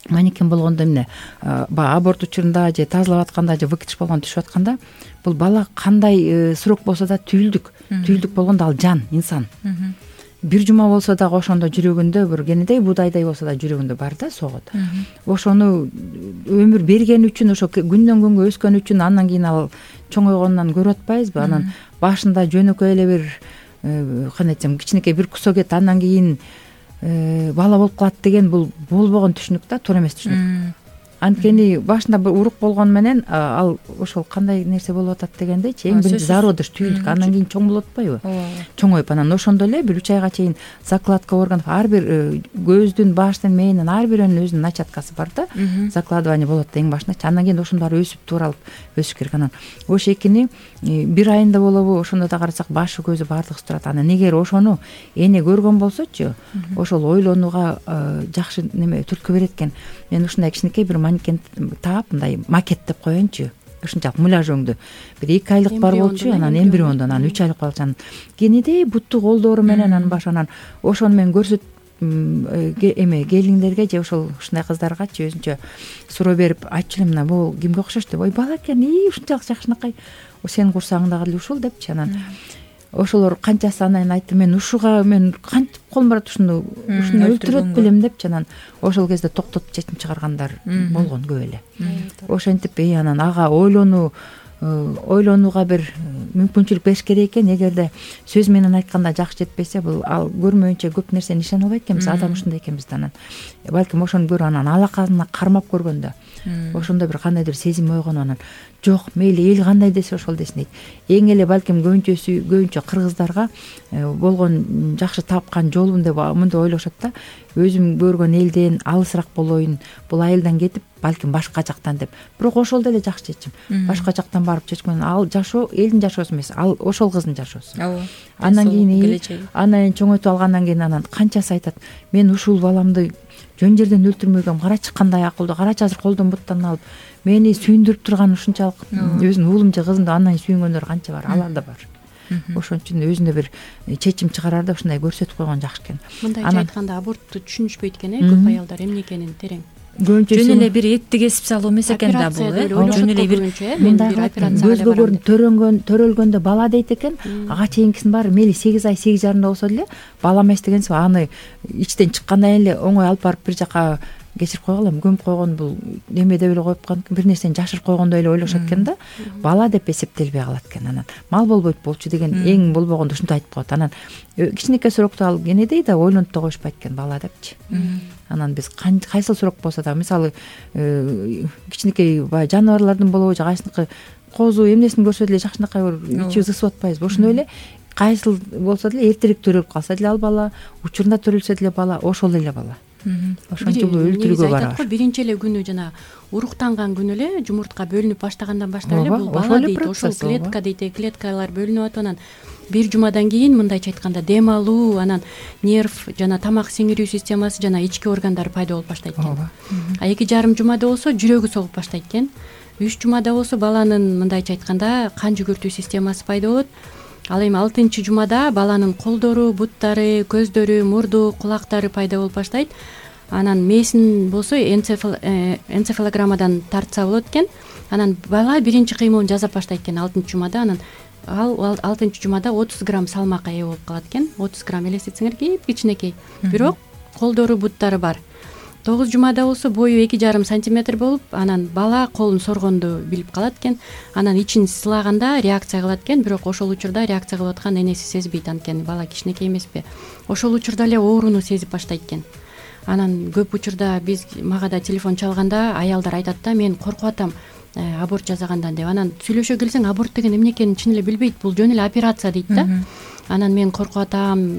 манекен болгондо эмне баягы аборт учурунда же тазалап атканда же выкидыш болгондо түшүп атканда бул бала кандай срок болсо да түйүлдүк болгондо ал жан, инсан. Бир жума болсо дагы ошондо жүрөгүндө бир кенедей будайдай болсо да жүрөгүндө бар да, согот. Ошону өмүр берген үчүн, ошо күндөн күнгө өскөн үчүн андан кийин ал чоңойгондон көрүп атпайбызбы? Анан башында жөнөкөй эле бир кандай айтсам кичинекей бир кусок андан кийин бала болуп калат деген бул болбогон түшүнүк да, туура эмес түшүнүк. Анткени башында бир урук болгону менен ал ошол кандай нерсе болуп атат дегендейчи, эң биринчи зародыш түйүлдүк, андан кийин чоң болуп атпайбы? Чоңоюп анан ошондо эле 1-3 айга чейин закладка органов ар бир көздүн, баштын, мээнин ар бирөөнүн өзүнүн начаткасы бар да. Закладывание болот да эң башындачы. Андан кийин ошонун баары өсүп тууралып өсүш керек. Анан ошо экини бир айында болобу, ошондо да карасак башы көзү баардыгы турат. Анан эгер ошону эне көргөн болсочу, ошол ойлонууга жакшы неме түрткү берет экен. Мен ушундай кичинекей бир манекен таап, мындай макет деп коеюнчу. Ушунчалык муляж өңдү. Бир 2 айлык бар болчу, анан эмбриондон, анан 3 айлык болчу. Кенедей буттуу колдору менен анан башы, анан ошону мен көрсөт келиңдерге же ушундай кыздаргачы өзүнчө суроо берип айтчу элем, мына бул кимге окшош деп. Ой, бала экен, ушунчалык жакшынакай. Сенин курсагыңдагы эле ушул депчи. Анан ошолор канчасы анан айтты, мен ушуга мен кантип колум барат, ушуну өлтүрөт белем депчи. Анан ошол кезде токтотуп чечим чыгаргандар болгон көп эле. Ошентип анан ага ойлонууга бир мүмкүнчүлүк бериш керек экен. Эгерде сөз менен айтканда жакшы жетпесе, бул ал көрмөйүнчө көп нерсени ишене албайт экенбиз, адам ушундай экенбиз да. Анан балким ошону көрүп анан алакасына кармап көргөндө ошондо бир кандайдыр сезим ойгонуп, анан жок, мейли эл кандай десе ошол десин дейт. Эң эле балким көбүнчө кыргыздарга болгон жакшы тапкан жолум деп мындай ойлошот да. Өзүм көргөн элден алысыраак болоюн, бул айылдан кетип балким башка жактан деп. Бирок ошол деле жакшы чечим. Башка жактан барып чечкөн, ал жашоо элдин жашоосу эмес, ал ошол кыздын жашоосу. Андан кийин анан чоңойтуп алгандан кийин анан канчасы айтат, мен ушул баламды жөн жерден өлтүрмөгөм, карачы кандай акылдуу, карачы азыр колдон буттан алып мени сүйүндүрүп турган ушунчалык өзүнүн уулум же кызымды андан сүйүнгөндөр канча бар, алар да бар. Ошон үчүн өзүнө бир чечим чыгарарда ушундай көрсөтүп койгон жакшы экен. Мындайча айтканда абортту түшүнүшпөйт экен, көп аялдар эмне экенин терең. Жөн эле бир этти кесип салуу эмес экен да бул, жөн эле бир көзгө көрүн төрөлгөндө бала дейт экен. Ага чейинкисин баары мейли 8 ай 8 жарымда болсо деле бала эмес дегенсиз, аны ичтен чыккандан кийин эле оңой алып барып бир жака кечирип койгон, көмүп койгон, бул неме деп эле коюп койгон, бир нерсени жашырып койгондой эле ойлошот экен да. Бала деп эсептелбей калат экен. Анан мал болбойт болчу деген эң болбогондо ушинтип айтып коет. Анан кичинекей сурокто ал кенедей да ойлонуп да коюшпайт экен бала депчи. Анан биз кайсыл сурок болсо да, мисалы кичинекей баягы жаныбарлардын болобу же кайсыныкы козу эмнесин көрсө деле жакшынакай бир ичибиз ысып атпайбызбы? Ошондой эле кайсыл болсо деле эртерээк төрөлүп калса деле ал бала, учурунда төрөлсө деле бала, ошол эле бала. Ошончо бул өлтүрүүгө барабар. Биринчи эле күнү жана уруктанган күнү эле жумуртка бөлүнүп баштагандан баштап эле бул бала дейт, ошол клетка дейт, клеткалар бөлүнүп атып, анан бир жумадан кийин мындайча айтканда дем алуу, анан нерв жана тамак сиңирүү системасы жана ички органдары пайда болуп баштайт экен. 2,5 жумада болсо жүрөгү согуп баштайт экен. 3 жумада болсо баланын мындайча айтканда кан жүгүртүү системасы пайда болот. Ал эми 6 жумада баланын колдору, буттары, көздөрү, мурду, кулактары пайда болуп баштайт. Анан мээсин болсо энцефалограммадан тартса болот экен. Анан бала биринчи кыймылын жасап баштайт экен 6 жумада. Анан ал 6 жумада 30 грамм салмакка ээ болуп калат экен. 30 грамм элестетсеңер, кичинекей. Бирок колдору, буттары бар. 9 жумада болсо бою 2,5 сантиметр болуп, анан бала колун соргонду билип калат экен. Анан ичин сылаганда реакция кылат экен, бирок ошол учурда реакция кылып аткан энеси сезбейт, анткени бала кичинекей эмеспи. Ошол учурда эле ооруну сезип баштайт экен. Анан көп учурда мага да телефон чалганда аялдар айтат да, мен коркуп атам аборт жасагандан деп. Анан сүйлөшө келсең, аборт деген эмне экенин чын эле билбейт, бул жөн эле операция дейт да. Анан мен коркуп атам,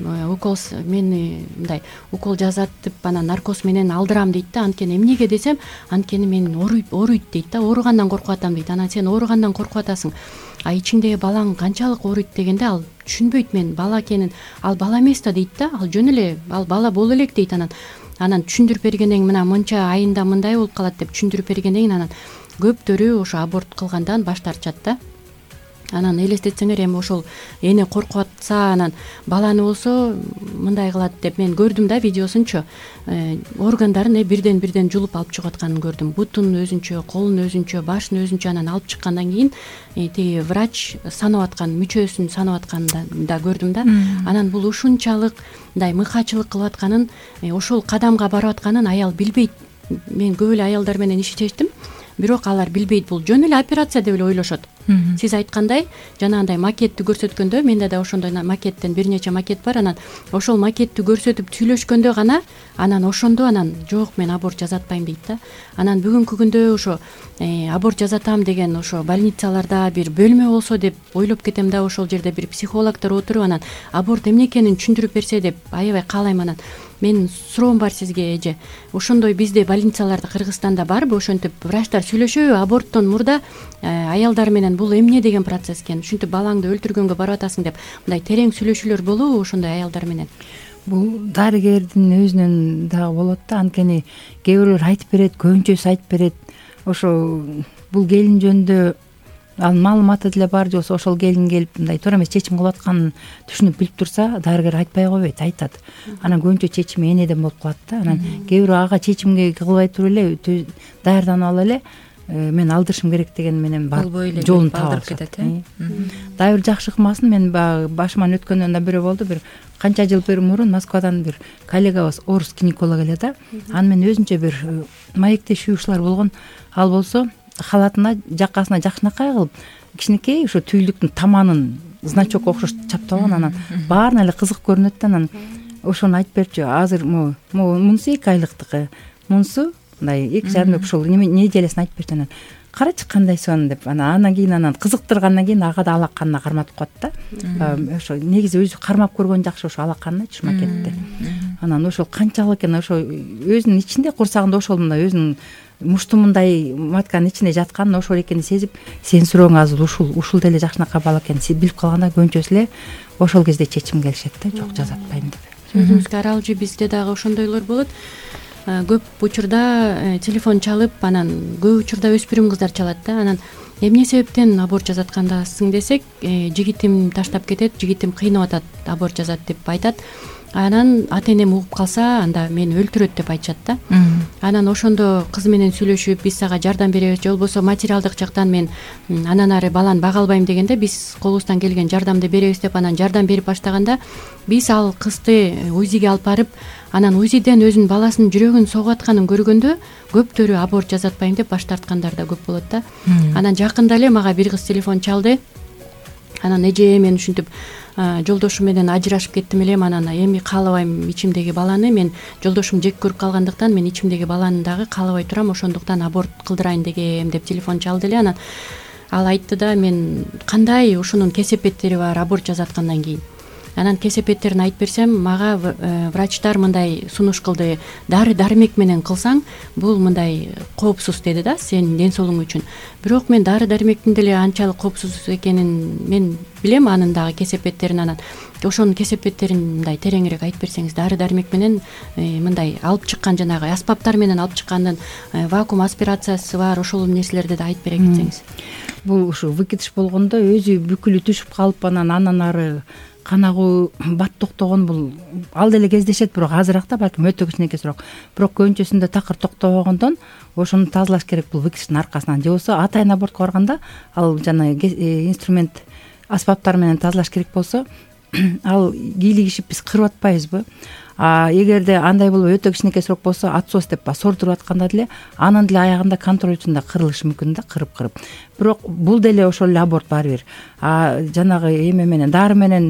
мени мындай укол жасатып, анан наркоз менен алдырам дейт да. Анткени эмнеге десем, анткени мен ооруйт дейт да, ооругандан коркуп атам дейт. Анан сен ооругандан коркуп атасың, ичиңдеги балаң канчалык ооруйт дегенде ал түшүнбөйт мен бала экенин. Ал бала эмес да дейт да, ал жөн эле ал бала боло элек дейт. Анан түшүндүрүп бергенден кийин мына мынча айында мындай болуп калат деп түшүндүрүп бергенден кийин анан көптөрү ошо аборт кылгандан баш тартышат да. анан элестетсеңер эми ошол эне коркуп атса анан баланы болсо мындай кылат деп мен көрдүм да видеосунчу, органдарын бирден жулуп алып чыгып атканын көрдүм. Бутун өзүнчө, колун өзүнчө, башын өзүнчө анан алып чыккандан кийин тиги врач санап аткан, мүчөсүн санап атканын да көрдүм да. Анан бул ушунчалык мындай мыкачылык кылып атканын, ошол кадамга барып атканын аял билбейт. Мен көп эле аялдар менен иштештим, бирок алар билбейт, бул жөн эле операция деп эле ойлошот. Сиз айткандай жанагындай макетти көрсөткөндө, менде да ошондой макеттен бир нече макет бар, анан ошол макетти көрсөтүп сүйлөшкөндө гана анан ошондо анан жок мен аборт жасатпайм дейт да. Анан бүгүнкү күндө ошо аборт жасатам деген ошо больницаларда бир бөлмө болсо деп ойлоп кетем да, ошол жерде бир психологдор отуруп анан аборт эмне экенин түшүндүрүп берсе деп аябай каалайм. Анан менин суроом бар сизге, эже, ошондой бизде больницаларда Кыргызстанда барбы, ошентип врачтар сүйлөшөбү аборттон мурда аялдар менен бул эмне деген процесс экен, ушинтип балаңды өлтүргөнгө барып атасың деп мындай терең сүйлөшүүлөр болобу ошондой аялдар менен? Бул дарыгердин өзүнөн дагы болот да, анткени кээ бирөөлөр айтып берет, көбүнчөсү айтып берет. Ошо бул келин жөнүндө анын маалыматы деле бар, же болбосо ошол келин келип мындай туура эмес чечим кылып атканын түшүнүп билип турса, дарыгер айтпай койбойт, айтат. Анан көбүнчө чечими энеден болуп калат да. Анан кээ бирөө ага чечимге кылбай туруп эле даярданып ала эле мен алдырышым керек деген менен барып жолун таап кетет. Дагы бир жакшы ыкмасын, мен баягы башыман өткөндөн да бирөө болду. Бир канча жыл мурун Москвадан бир коллегабыз орус гинеколог эле да. Аны мен өзүнчө бир маектешүү ушулар болгон. Ал болсо халатына жакасына жакшынакай кылып кичинекей ошо түйүлдүктүн таманын значокко окшош чаптап алган. Анан баарына эле кызык көрүнөт да. Анан ошону айтып берчү. Азыр мунусу 2 айлыктыкы, мунусу мындай 2,5 ушул неделесин айтып берди. Анан карачы кандай сон деп, анан кийин кызыктыргандан кийин ага да алаканына карматып коет да. Ошо негизи өзү кармап көргөн жакшы ошо алаканына макетти. Анан ошол канчалык экен, ошо өзүнүн ичинде курсагында ошол мындай өзүнүн муштумундай матканын ичинде жатканын ошол экенин сезип, сенин сурооң азыр ушул деле жакшынакай бала экенин билип калганда көбүнчөсү эле ошол кезде чечим келишет да, жок жасатпайм деп. Сөзүңүзгө аралжы бизде дагы ошондойлор болот. Көп учурда телефон чалып, анан көп учурда өспүрүм кыздар чалат да. Анан эмне себептен аборт жасаткандасың десек, жигитим таштап кетет, жигитим кыйнап атат, аборт жасат деп айтат. Анан ата энем угуп калса, анда мени өлтүрөт деп айтышат да. Анан ошондо кыз менен сүйлөшүп, биз сага жардам беребиз, же болбосо материалдык жактан мен анан ары баланы бага албайм дегенде, биз колубуздан келген жардамды беребиз деп анан жардам берип баштаганда, биз ал кызды УЗИге алып барып, анан УЗИден өзүнүн баласынын жүрөгүн согуп атканын көргөндө көптөрү аборт жасатпайм деп баш тарткандар да көп болот да. Анан жакында эле мага бир кыз телефон чалды. Анан эже, мен ушинтип жолдошум менен ажырашып кеттим элем, анан эми каалабайм ичимдеги баланы, мен жолдошум жек көрүп калгандыктан мен ичимдеги баланы дагы каалабай турам, ошондуктан аборт кылдырайын дегем деп телефон чалды эле. Анан ал айтты да, мен кандай ушунун кесепеттери бар аборт жасаткандан кийин. Анан кесепеттерин айтып берсем, мага врачтар мындай сунуш кылды: дары дармек менен кылсаң, бул мындай коопсуз деди да, сенин ден соолугуң үчүн. Бирок мен дары дармектин деле анчалык коопсуз экенин мен билем, анын дагы кесепеттерин. Анан ошонун кесепеттерин мындай тереңирээк айтып берсеңиз, дары дармек менен мындай алып чыккан жанагы аспаптар менен алып чыккандын вакуум аспирациясы бар, ошол нерселерди да айтып бере кетсеңиз. Бул ушу выкидыш болгондо өзү бүкүлү түшүп калып, анан ары канагуу бат токтогон, бул ал деле кездешет, бирок азыраак да, балким өтө кичинекей сурак. Бирок көбүнчөсүндө такыр токтобогондон ошону тазалаш керек бул выкидыштын аркасынан. Же болбосо атайын абортко барганда ал жана инструмент аспаптар менен тазалаш керек болсо, ал кийлигишип биз кырып атпайбызбы? Эгерде андай болуп өтө кичинекей сурак болсо, отсос деп сордуруп атканда деле анын деле аягында контроль үчүн да кырылышы мүмкүн да, кырып. Бирок бул деле ошол эле аборт баары бир. Жанагы эме менен, дары менен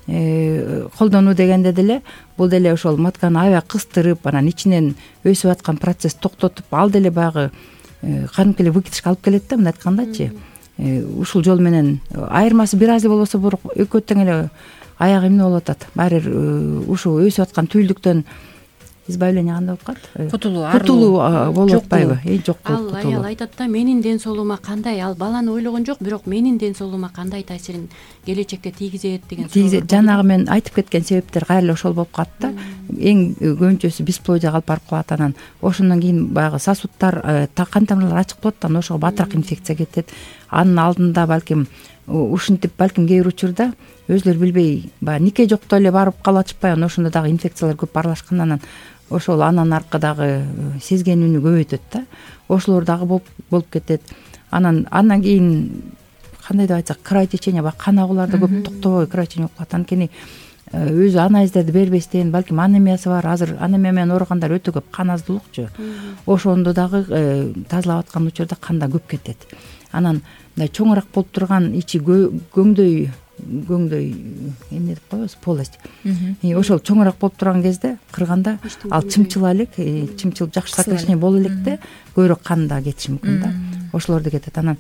колдонуу дегенде деле бул деле ошол матканы аябай кыстырып, анан ичинен өсүп аткан процесс токтотуп, ал деле баягы кадимки эле выкидышка алып келет да, мындай айткандачы. Ушул жол менен айырмасы бир аз болбосо, бирок экөө тең эле аягы эмне болуп атат. Баары бир ушу өсүп аткан түйүлдүктөн избавление кандай болуп калат? Кутулуу болуп атпайбы? Жок, ал аял айтат да, менин ден соолугума кандай, ал баланы ойлогон жок, бирок менин ден соолугума кандай таасирин келечекте тийгизет деген суроо. Жанагы мен айтып кеткен себептер кайра эле ошол болуп калат да. Эң көбүнчөсү бесплодияга алып барып калат. Анан ошондон кийин баягы сосудтар, кан тамырлар ачык болот, анан ошого батыраак инфекция кетет. Анын алдында балким ушинтип балким кээ бир учурда өзүлөрү билбей баягы нике жокто эле барып калып атышпайбы, анан ошондо дагы инфекциялар көп аралашкан, анан ошол анан аркы дагы сезген үнү көбөйтөт да, ошолор дагы болуп кетет. Анан кийин кандай деп айтсак, кровотечение, баягы кан агуулар да көп токтобой кровотечение болуп калат. Анткени өзү анализдерди бербестен, балким анемиясы бар. Азыр анемия менен ооругандар өтө көп, кан аздуулукчу. Ошондо дагы тазалап аткан учурда канда көп кетет. Анан мындай чоңураак болуп турган ичи көңдөй эмне деп коебуз, полость. Ошол чоңураак болуп турган кезде кырганда ал чымчыла элек, чымчылып жакшы сокращение боло электе көбүрөөк кан да кетиши мүмкүн да. Ошолорду кетет. Анан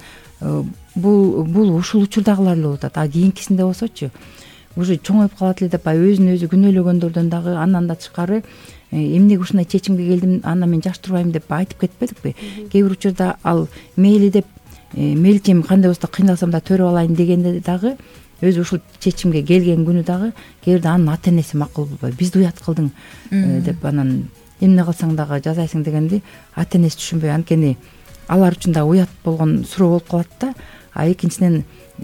бул ушул учурдагылар эле болуп атат. А кийинкисинде болсочу уже чоңоюп калат эле деп өзүн өзү күнөөлөгөндөрдөн дагы андан да тышкары эмнеге ушундай чечимге келдим, анан мен жакшы турбайм деп айтып кетпедикпи? Кээ бир учурда ал мейли деп мейличем кандай болсо да кыйналсам да төрөп алайын дегенде дагы өзү ушул чечимге келген күнү дагы кээ бирде анын ата энеси макул болбой, бизди уят кылдың деп, анан эмне кылсаң дагы жазайсың дегенди ата энеси түшүнбөй, анткени алар үчүн дагы уят болгон суроо болуп калат да. А экинчиден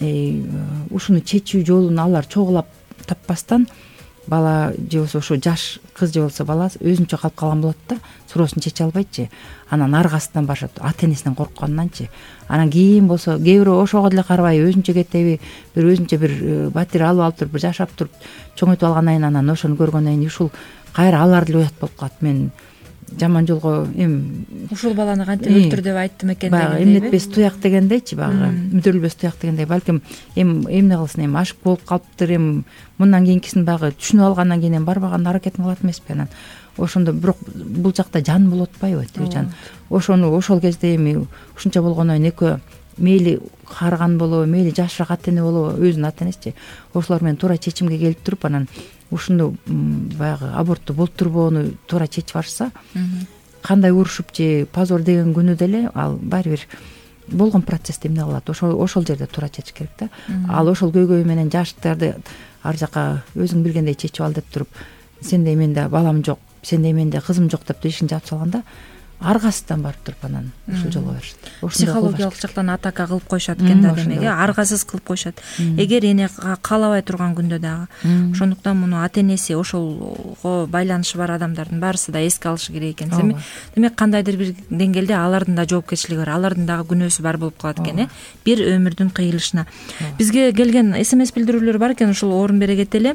ушуну чечүү жолун алар чогулап таппастан бала же болбосо ошо жаш кыз же болбосо бала өзүнчө калып калган болот да, суроосун чече албайчы. Анан аргасынан барышат, ата энесинен коркканынанчы. Анан кийин болсо кээ бирөө ошого деле карабай өзүнчө кетеби, бир өзүнчө бир батир алып туруп, бир жашап туруп чоңойтуп алгандан кийин анан ошону көргөндөн кийин ушул кайра алар деле уят болуп калат. Мен жаман жолго ушул баланы кантип өлтүр деп айттым экен баягы эмнетпес туяк дегендейчи, баягы мүдүрүлбөс туяк дегендей. Балким эмне кылсын, ашык болуп калыптыр, мындан кийинкисин баягы түшүнүп алгандан кийин барбаган аракетин кылат эмеспи. Анан ошондо бирок бул жакта жан болуп атпайбы, жан. Ошону ошол кезде ушунча болгондон кийин экөө мейли карыган болобу, мейли жашыраак ата эне болобу, өзүнүн ата энесичи, ошолор менен туура чечимге келип туруп, анан ушуну баягы абортту болтурбоону туура чечип барышса, кандай урушуп же позор деген күнү деле ал баары бир болгон процессте эмне кылат, ошол жерде туура чечиш керек да. Ал ошол көйгөй менен жаштарды ар жака өзүң билгендей чечип ал деп туруп, сендей менде балам жок, сендей менде кызым жок деп ишин жаап салганда аргасыздан барып туруп анан ушул жолго барышат. Психологиялык жактан атака кылып коюшат экен да, демек аргасыз кылып коюшат. Эгер эне каалабай турган күндө дагы. Ошондуктан муну ата энеси, ошолго байланышы бар адамдардын баарысы да эске алышы керек экен. Демек кандайдыр бир деңгээлде алардын да жоопкерчилиги бар, алардын дагы күнөөсү бар болуп калат экен, бир өмүрдүн кыйылышына. Бизге келген SMS билдирүүлөр бар экен, ушул орун бере кетели.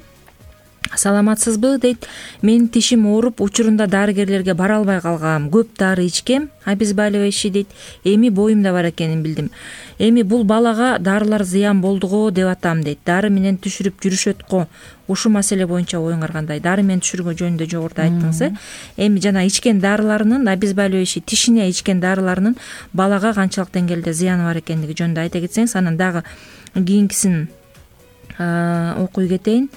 Саламатсызбы дейт. Мен тишим ооруп, учурунда дарыгерлерге бара албай калгам. Көп дары ичкем, обезболивающий дейт. Эми боюмда бар экенин билдим. Эми бул балага дарылар зыян болду го деп атам дейт. Дары менен түшүрүп жүрүшөт го. Ушул маселе боюнча оюңар кандай? Дары менен түшүргө жөнүндө жогоруда айттыңыз. Эми жана ичкен дарыларынын, обезболивающий тишине ичкен дарыларынын балага канчалык деңгээлде зыяны бар экендиги жөнүндө айта кетсеңиз, анан дагы кийинкисин окуй кетейин.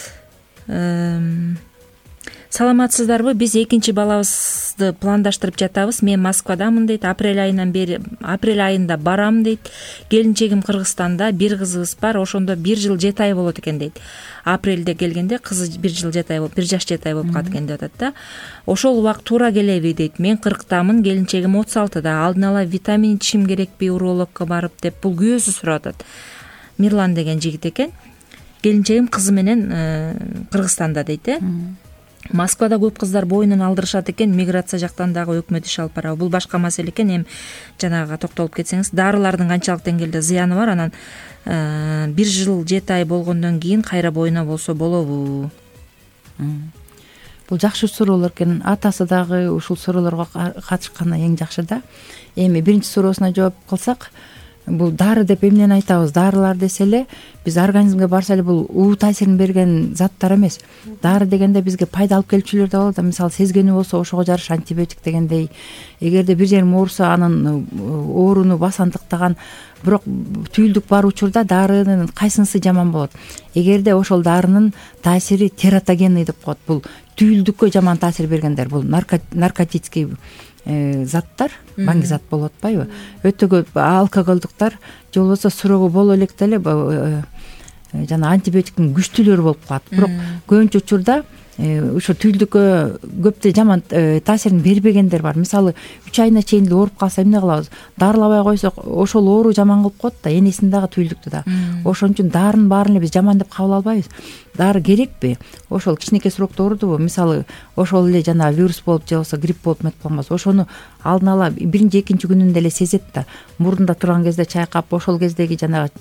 Саламатсыздарбы? Биз экинчи балабызды пландаштырып жатабыз. Мен Москвадамын дейт. Апрель айында барам дейт. Келинчегим Кыргызстанда, бир кызыбыз бар. Ошондо 1 жыл 7 ай болот экен дейт. Апрелде келгенде кызы 1 жыл 7 ай болуп, 1 жаш 7 ай болуп калат экен деп атат да. Ошол убакыт туура келеби дейт. Мен 40тамын, келинчегим 36да. Алдын ала витамин ичишим керекпи, урологко барып деп бул күйөөсү сурап атат. Мирлан деген жигит экен. Келинчегим кызы менен Кыргызстанда дейт. Москвада көп кыздар боюнун алдырышат экен, миграция жактан дагы өкмөт иш алып барабы. Бул башка маселе экен. Эми жанагыга токтолуп кетсеңиз, дарылардын канчалык деңгээлде зыяны бар, анан 1 жыл 7 ай болгондон кийин кайра боюна болсо болобу? Бул жакшы суроолор экен. Атасы дагы ушул суроолорго катышканы эң жакшы да. Эми биринчи суроосуна жооп кылсак, бул дары деп эмнени айтабыз? Дарылар десе эле биз организмге барса эле бул уу таасирин берген заттар эмес. Дары дегенде бизге пайда алып келчүлөр да болот. Мисалы сезгени болсо ошого жараша антибиотик дегендей. Эгерде бир жерим ооруса, анын ооруну басандыктаган бирок түйүлдүк бар учурда дарынын кайсынысы жаман болот? Эгерде ошол дарынын таасири тератогенный деп коет. Бул түйүлдүккө жаман таасир бергендер, бул наркотический заттар, баңги зат болуп атпайбы? Өтө көп алкоголдуктар же болбосо суроо боло элек деле жана антибиотиктин күчтүүлөрү болуп калат. Бирок көбүнчө учурда ушу түйүлдүккө көптө жаман таасирин бербегендер бар. Мисалы 3 айына чейин эле ооруп калса эмне кылабыз? Дарылабай койсок ошол оору жаман кылып коет да, энесин дагы түйүлдүктү да. Ошон үчүн дарынын баарын эле биз жаман деп кабыл албайбыз. Дары керекпи? Ошол кичинекей сурокто оорудубу? Мисалы ошол эле жана вирус болуп же болбосо грипп болуп метип калбаса, ошону алдын ала биринчи экинчи күнүндө эле сезет да. Мурунда турган кезде чайкап, ошол кездеги жанагы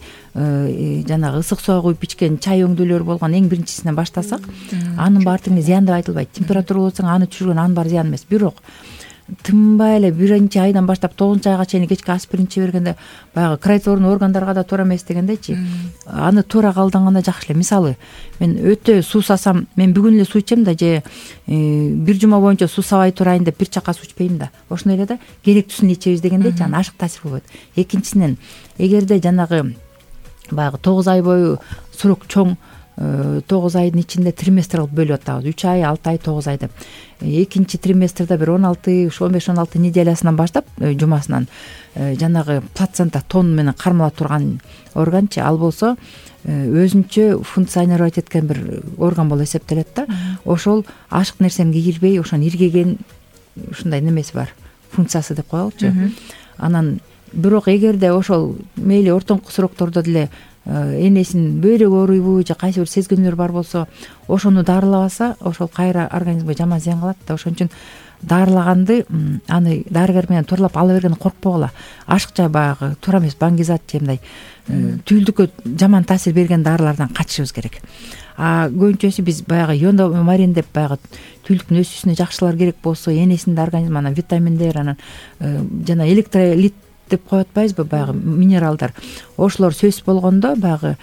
ысык суга куюп ичкен чай өңдөлөр болгон эң биринчисинен баштасак, анын баары тең зыян деп айтылбайт. Температура болсоң аны түшүргөн анын баары зыян эмес. Бирок тынбай эле биринчи айдан баштап 9 айга чейин кечки аспирин иче бергенде баягы кроветворный органдарга да туура эмес дегендейчи. Аны туура кабылданганда жакшы эле. Мисалы мен өтө суу сасам, мен бүгүн эле суу ичем да же бир жума боюнча суу сабай турайын деп бир чакка суу ичпейм да. Ошондой эле да керектүүсүн ичебиз дегендейчи, анан ашык таасир болбойт. Экинчисинен эгерде жанагы баягы 9 ай бою срок чоң, 9 айдын ичинде триместр кылып бөлүп атабыз. 3 ай, 6 ай, 9 ай деп. Экинчи триместрде бир 15-16 неделясынан баштап жумасынан жанагы плацента тон менен кармала турган органчы, ал болсо өзүнчө функционировать эткен бир орган болуп эсептелет да. Ошол ашык нерсени кийирбей, ошон иргеген ушундай немеси бар, функциясы деп коелучу. Анан бирок эгерде ошол мейли ортоңку сроктордо деле энесин бөйрөк ооруйбу же кайсы бир сезгөндөр бар болсо, ошону дарылабаса, ошол кайра организмге жаман зыян кылат да. Ошон үчүн дарылаганды, аны дарыгер менен тууралап ала бергенди коркпогула. Ашыкча баягы туура эмес баңгизат же мындай түйүлдүккө жаман таасир берген дарылардан качышыбыз керек. Көбүнчөсү биз баягы йондомарин деп баягы түйүлдүктүн өсүүсүнө жакшылар керек болсо, энесинин организми, анан витаминдер, анан жана электролит деп коюп атпайбызбы, баягы минералдар. Ошолор сөзсүз болгондо баягы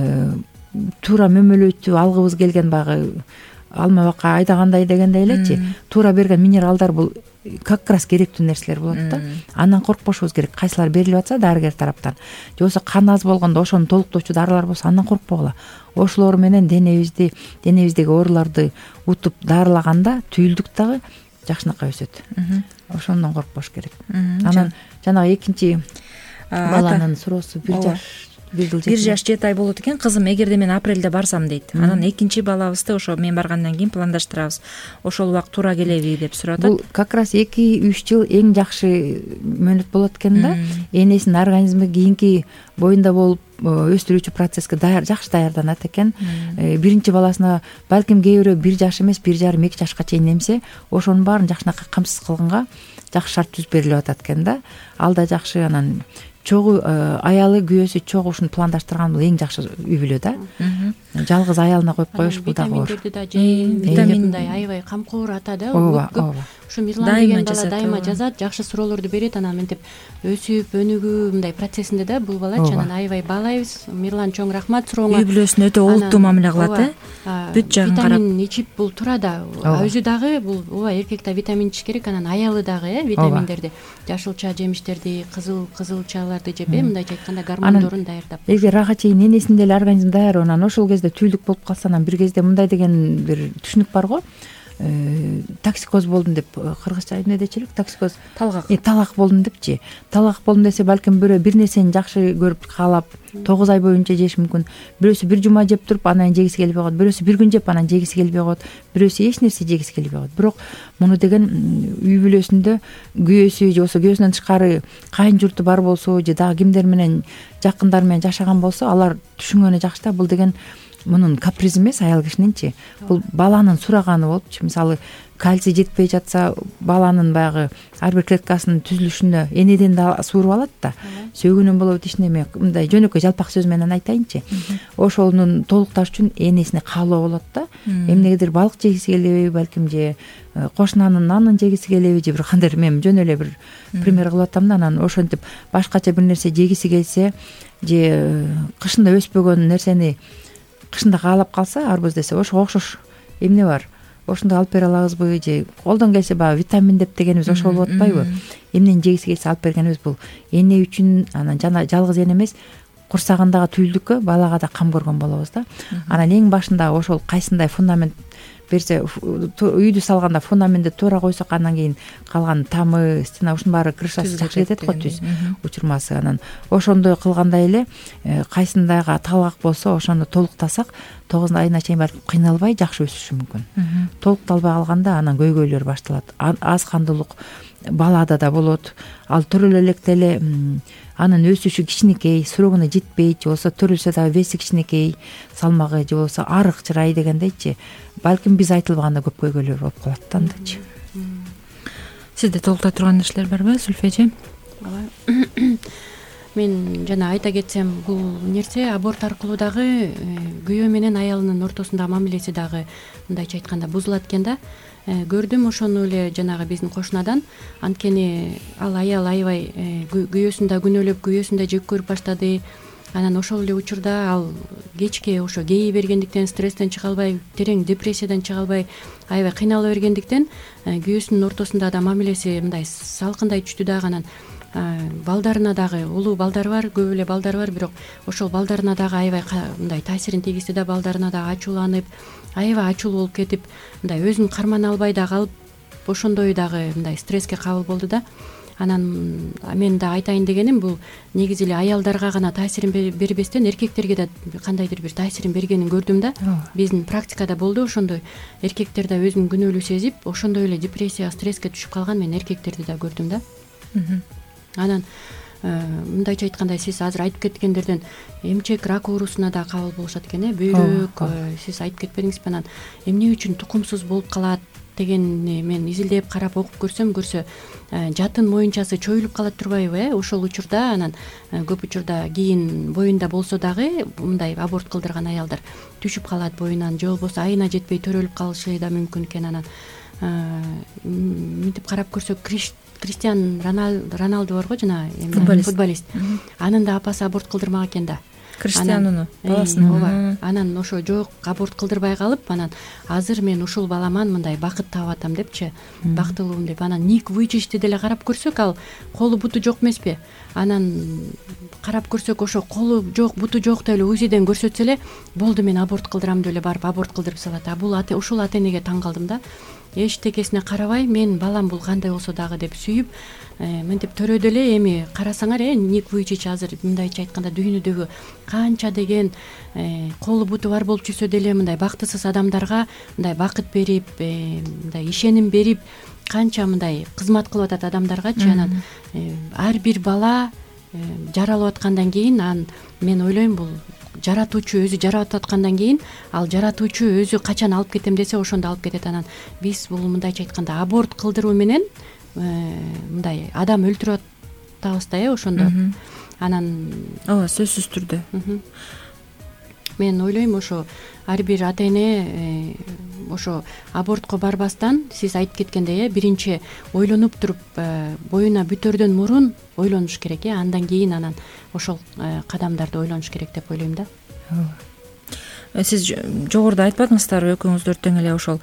туура мөмөлөйтүп алгыбыз келген баягы алма бакка айдагандай дегендей элечи, туура берген минералдар бул как раз керектүү нерселер болот да. Андан коркпошубуз керек. Кайсылар берилип атса дарыгер тараптан, же болбосо кан аз болгондо ошону толуктоочу дарылар болсо андан коркпогула. Ошолор менен денебиздеги ооруларды утуп дарылаганда түйүлдүк дагы жакшынакай өсөт. Ошондон коркпош керек. Анан жанагы экинчи баланын суроосу 1 жаш 7 ай болот экен. Кызым эгерде мен апрелде барсам дейт, анан экинчи балабызды ошо мен баргандан кийин пландаштырабыз, ошол убакыт туура келеби деп сурап атат. Бул как раз 2-3 жыл эң жакшы мөөнөт болот экен да. Энесинин организми кийинки боюнда болуп өстүрүүчү процесске жакшы даярданат экен. Биринчи баласына балким кээ бирөө 1 жаш эмес 1,5-2 жашка чейин эмсе, ошонун баарын жакшынакай камсыз кылганга жакшы шарт түзүп берилип атат экен да. Ал да жакшы. Анан чогуу аялы күйөөсү чогуу ушуну пландаштырган бул эң жакшы үй бүлө да. Жалгыз аялына коюп коюш бул дагы оор. Витаминдерди да витаминдай аябай камкор ата да. Ооба. Ушу Мирлан деген бала дайыма жазат, жакшы суроолорду берет. Анан мынтип өсүп, өнүгүү мындай процессинде да бул балачы. Анан аябай баалайбыз. Мирлан чоң рахмат сурооңа. Үй бүлөсүнө өтө олуттуу мамиле кылат, бүт жагын карап. Витамин ичип бул туура да. Өзү дагы бул эркек да витамин ичиш керек. Анан аялы дагы витаминдерди, жашылча жемиштерди, кызылчаларды жеп, мындайча айтканда гормондорун даярдап. Эгер ага чейин энесинин деле организми даяр, анан ошол кезде түйүлдүк болуп калса, анан бир кезде мындай деген бир түшүнүк бар го. Токсикоз болдум деп, кыргызча эмне дечи элек? Токсикоз, талак болдум депчи. Талак болдум десе, балким бирөө бир нерсени жакшы көрүп каалап 9 ай боюнча жеш мүмкүн. Бирөөсү бир жума жеп туруп анан жегиси келбей коет. Бирөөсү бир күн жеп анан жегиси келбей коет. Бирөөсү эч нерсе жегиси келбей коет. Бирок муну деген үй бүлөсүндө күйөөсү же болбосо күйөөсүнөн тышкары кайын журту бар болсо, же дагы кимдер менен жакындар менен жашаган болсо, алар түшүнгөнү жакшы да. Бул деген мунун каприз эмес, аял кишининчи. Бул баланын сураганы болупчу. Мисалы, кальций жетпей жатса, баланын баягы ар бир клеткасынын түзүлүшүнө энеден да сууруп алат да. Сөөгүнөн болобу ишнеме, мындай жөнөкөй жалпак сөз менен айтайынчы. Ошонун толукташ үчүн энесине каалоо болот да. Эмнегедир балык жегиси келеби, балким же кошунанын нанын жегиси келеби, же бир кандай, мен жөн эле бир пример кылып атам да. Анан ошентип башкача бир нерсе жегиси келсе, же кышында өспөгөн нерсени кышында каалап калса, арбуз десе, ошого окшош эмне бар? Ошондой алып бере алабызбы, же колдон келсе баягы витамин деп дегенибиз ошол болуп атпайбы? Эмнени жегиси келсе алып бергенибиз бул эне үчүн, анан жана жалгыз эне эмес, курсагындагы түйүлдүккө балага да кам көргөн болобуз да. Анан эң башында ошол кайсындай фундамент берсе үйдү салганда фундаментти туура койсок анан кийин калган тамы, стена ушунун баары крышасы жакшы кетет го, түз учурмасы. Анан ошондой кылгандай эле кайсындагы талгак болсо ошону толуктасак 9 айына чейин барып кыйналбай жакшы өсүшү мүмкүн. Толукталбай калганда анан көйгөйлөр башталат. Аз кандуулук балада да болот. Ал төрөлө электе эле анын өсүшү кичинекей, срогуна жетпейт, же болбосо төрөлсө дагы веси кичинекей, салмагы же болбосо арыкчырай дегендейчи. Балким биз айтылбаганда көп көйгөйлөр болуп калат да андачы. Сизде толуктай турган нерселер барбы, Зульфия эже? Мен жана айта кетсем, бул нерсе аборт аркылуу дагы күйөө менен аялынын ортосундагы мамилеси дагы мындайча айтканда бузулат экен да. Көрдүм ошону эле жанагы биздин кошунадан. Анткени ал аял аябай күйөөсүндө күнөөлөп, күйөөсүндө жек көрүп баштады. Анан ошол эле учурда ал кечке ошо кээй бергендиктен, стресстен чыга албай, терең депрессиядан чыга албай, аябай кыйнала бергендиктен күйөөсүнүн ортосунда да мамилеси мындай салкындай түштү дагы. Анан балдарына дагы, улуу балдары бар, көп эле балдары бар, бирок ошол балдарына дагы аябай мындай таасирин тийгизди да. Балдарына дагы ачууланып, аябай ачуулуу болуп кетип, мындай өзүн кармана албай да калып, ошондой дагы мындай стресске кабыл болду да. Анан мен да айтайын дегеним, бул негизи эле аялдарга гана таасирин бербестен эркектерге да кандайдыр бир таасирин бергенин көрдүм да. Биздин практикада болду ошондой. Эркектер да өзүн күнөөлүү сезип, ошондой эле депрессияга, стресске түшүп калган мен эркектерди да көрдүм да. Анан мындайча айтканда, сиз азыр айтып кеткендерден эмчек рак оорусуна да кабыл болушат экен, бөйрөк, сиз айтып кетпедиңизби? Анан эмне үчүн тукумсуз болуп калат дегенди мен изилдеп карап окуп көрсө жатын моюнчасы чоюлуп калат турбайбы? Ошол учурда анан көп учурда кийин боюнда болсо дагы мындай аборт кылдырган аялдар түшүп калат боюнан, же болбосо айына жетпей төрөлүп калышы да мүмкүн экен. Анан мынтип карап көрсөк, Криштиан Роналду барго, жана футболист. Анын да апасы аборт кылдырмак экен да. Криштиануну баласын. Ооба. Анан ошо жок, аборт кылдырбай калып, анан азыр мен ушул баламан мындай бакыт таап атам депчи, бактылуумун деп. Анан Ник Вуйчичти деле карап көрсөк, ал колу буту жок эмеспи? Анан карап көрсөк, ошо колу жок, буту жок деп эле УЗИден көрсөтсө эле болду, мен аборт кылдырам деп эле барып аборт кылдырып салат. Бул ушул ата-энеге таң калдым да. Эчтекесине карабай, мен балам бул кандай болсо дагы деп сүйүп, мынтип төрөдө эле эми карасаңар, Ник Вуйчич азыр мындайча айтканда дүйнөдөгү канча деген колу буту бар болуп жүрсө деле мындай бактысыз адамдарга мындай бакыт берип, мындай ишеним берип, канча мындай кызмат кылып атат адамдаргачы. Анан ар бир бала жаралып аткандан кийин, мен ойлойм, бул жаратуучу өзү жаратып аткандан кийин, ал жаратуучу өзү качан алып кетем десе, ошондо алып кетет. Анан биз бул мындайча айтканда аборт кылдыруу менен мындай адам өлтүрүп атабыз да, ошондо. Анан ооба, сөзсүз түрдө. Мен ойлойм, ошо ар бир ата-эне ошо абортко барбастан, сиз айтып кеткендей, биринчи ойлонуп туруп, боюна бүтөрдөн мурун ойлонуш керек, андан кийин анан ошол кадамдарды ойлонуш керек деп ойлойм да. Сиз жогоруда айтпадыңыздарбы, экөөңүздөр тең эле ошол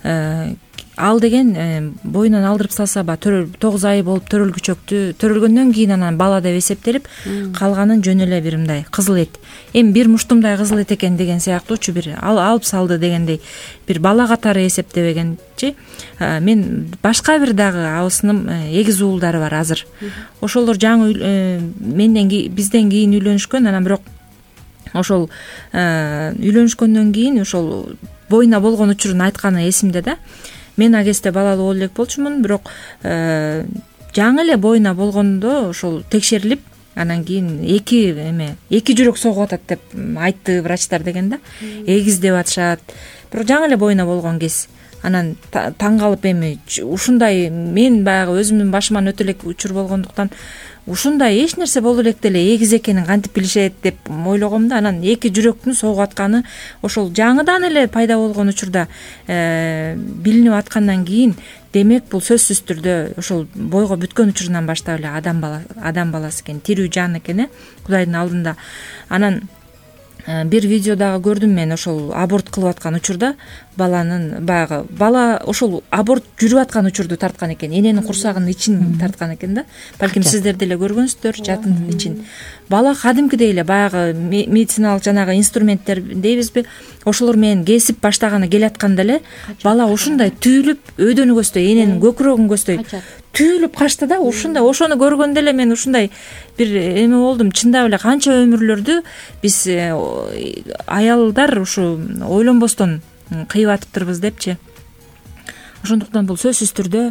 ал деген боюнан алдырып салса, 9 ай болуп төрөлгөндөн кийин анан бала деп эсептелип, калганын жөн эле бир мындай кызыл эт, эми бир муштумдай кызыл эт экен деген сыяктуучу, бир алып салды дегендей бир бала катары эсептебегенчи. Мен башка бир дагы абысыным эгиз уулдары бар азыр. Ошолор жаңы бизден кийин үйлөнүшкөн, анан бирок ошол үйлөнүшкөндөн кийин ошол боюна болгон учурун айтканы эсимде да. Мен ал кезде балалуу боло элек болчумун, бирок жаңы эле боюна болгондо ошол текшерилип, анан кийин эки жүрөк согуп атат деп айтты врачтар деген да. Эгиз деп атышат. Бирок жаңы эле боюна болгон кез. Анан таң калып, эми ушундай, мен баягы өзүмдүн башыман өтө элек учур болгондуктан ушундай эч нерсе боло элек деле эгиз экенин кантип билишет деп ойлогом да. Анан эки жүрөктүн согуп атканы ошол жаңыдан эле пайда болгон учурда билинип аткандан кийин, демек бул сөзсүз түрдө ошол бойго бүткөн учурунан баштап эле адам баласы экен, тирүү жан экен, Кудайдын алдында. Анан бир видео дагы көрдүм мен, ошол аборт кылып аткан учурда бала ошол аборт жүрүп аткан учурду тарткан экен, эненин курсагынын ичин тарткан экен да. Балким сиздер деле көргөнсүздөр, жатындын ичин. Бала кадимкидей эле баягы медициналык жанагы инструменттер дейбизби, ошолор менен кесип баштаганы келатканда эле бала ушундай түйүлүп өйдөнү көздөй, эненин көкүрөгүн көздөй түйүлүп качты да. Ушундай ошону көргөндө эле мен ушундай бир эме болдум. Чындап эле канча өмүрлөрдү биз аялдар ушу ойлонбостон кыйып атыптырбыз депчи. Ошондуктан бул сөзсүз түрдө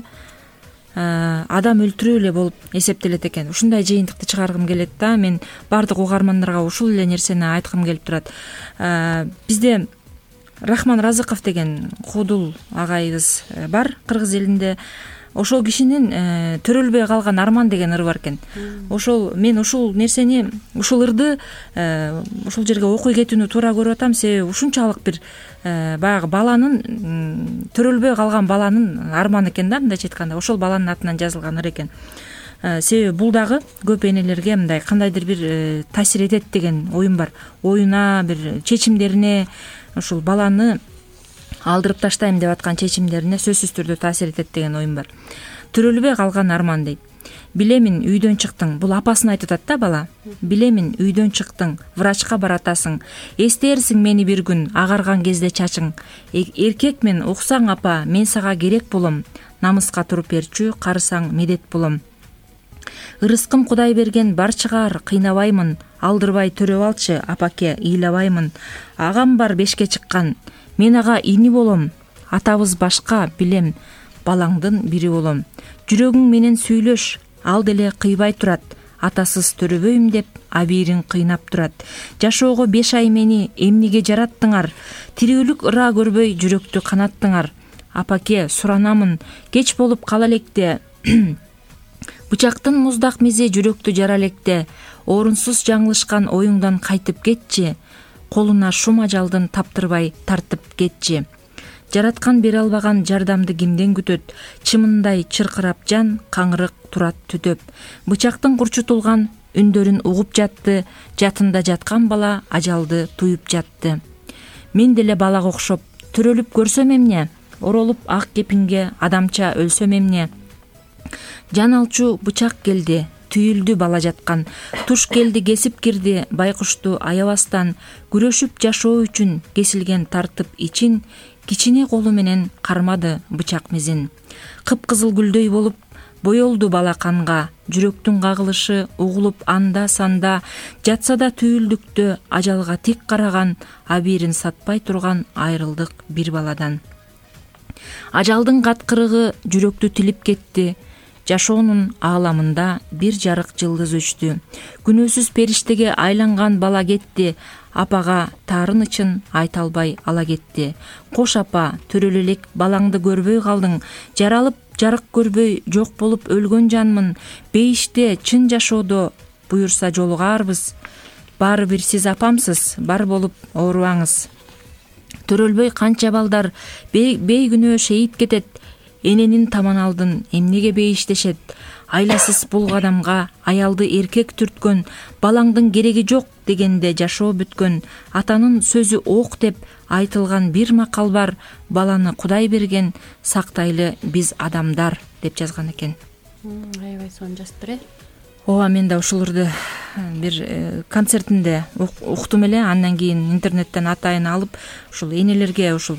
адам өлтүрүү эле болуп эсептелет экен. Ушундай жыйынтыкты чыгаргым келет да. Мен баардык угармандарга ушул эле нерсени айткым келип турат. Бизде Рахман Разыков деген куудул агайыбыз бар кыргыз элинде. Ошол кишинин төрөлбөй калган арман деген ыры бар экен. Мен ушул нерсени, ушул ырды ушул жерге окуй кетүүнү туура көрүп атам. Себеби ушунчалык бир баягы баланын, төрөлбөй калган баланын арманы экен да, мындайча айтканда. Ошол баланын атынан жазылган ыр экен. Себеби бул дагы көп энелерге мындай кандайдыр бир таасир этет деген оюм бар. Оюна, бир чечимдерине, ушул баланы алдырып таштайм деп аткан чечимдерине сөзсүз түрдө таасир этет деген оюм бар. Төрөлбөй калган арман дейт. Билемин үйдөн чыктың. Бул апасын айтып атат да бала. Билемин үйдөн чыктың, врачка баратасың. Эстээрсиң мени бир күн, агарган кезде чачың. Эркекмен уксаң апа, мен сага керек болом. Намыска туруп берчү, карысаң медет болом. Ырыскым Кудай берген бар чыгар, кыйнабаймын. Алдырбай төрөп алчы, апаке, ыйлабаймын. Агам бар 5ке чыккан. Мен ага ини болом. Атабыз башка, билем. Балаңдын бири болом. Жүрөгүң менен сүйлөш, ал деле кыйбай турат. Атасыз төрөбөйм деп абийириң кыйнап турат. Жашоого 5 ай мени эмнеге жараттыңар? Тирүүлүк ыра көрбөй жүрөктү канаттыңар. Апаке, суранамын, кеч болуп кала электе. Бычактын муздак мизи жүрөктү жара электе. Орунсуз жаңылышкан оюңдан кайтып кетчи. Колуна шум ажалдын таптырбай тартып кетчи. Жараткан бере албаган жардамды кимден күтөт? Чымындай чыркырап жан, каңырык турат түтөп. Бычактын курчутулган үндөрүн угуп жатты. Жатында жаткан бала ажалды туюп жатты. Мен деле балага окшоп төрөлүп көрсөм эмне? Оролуп ак кепинге адамча өлсөм эмне? Жан алчу бычак келди, түйүлдү бала жаткан. Туш келди, кесип кирди, байкушту аябастан. Күрөшүп жашоо үчүн кесилген тартып ичин. Кичине колу менен кармады бычак мизин. Кыпкызыл гүлдөй болуп боелду бала канга. Жүрөктүн кагылышы угулуп анда санда. Жатса да түйүлдүктө ажалга тик караган. Абийирин сатпай турган айрылдык бир баладан. Ажалдын каткырыгы жүрөктү тилип кетти. Жашоонун ааламында бир жарык жылдыз өчтү. Күнөөсүз периштеге айланган бала кетти. Апага таарын ычын айта албай ала кетти. Кош апа, төрөлө элек балаңды көрбөй калдың. Жаралып, жарык көрбөй жок болуп өлгөн жанмын. Бейиште, чын жашоодо буюрса жолугаарбыз. Баары бир сиз апамсыз, бар болуп оорубаңыз. Төрөлбөй канча балдар бейгүнөө шейит кетет. Эненин таман алдын эмнеге бейиштешет? Айласыз бул адамга аялды эркек түрткөн. Балаңдын кереги жок дегенде жашоо бүткөн. Атанын сөзү ок деп айтылган бир макал бар. Баланы Кудай берген, сактайлы биз адамдар деп жазган экен. Аябай сонун жазыптыр. Ооба, мен да ушуларды бир концертинде уктум эле. Андан кийин интернеттен атайын алып, ушул энелерге, ушул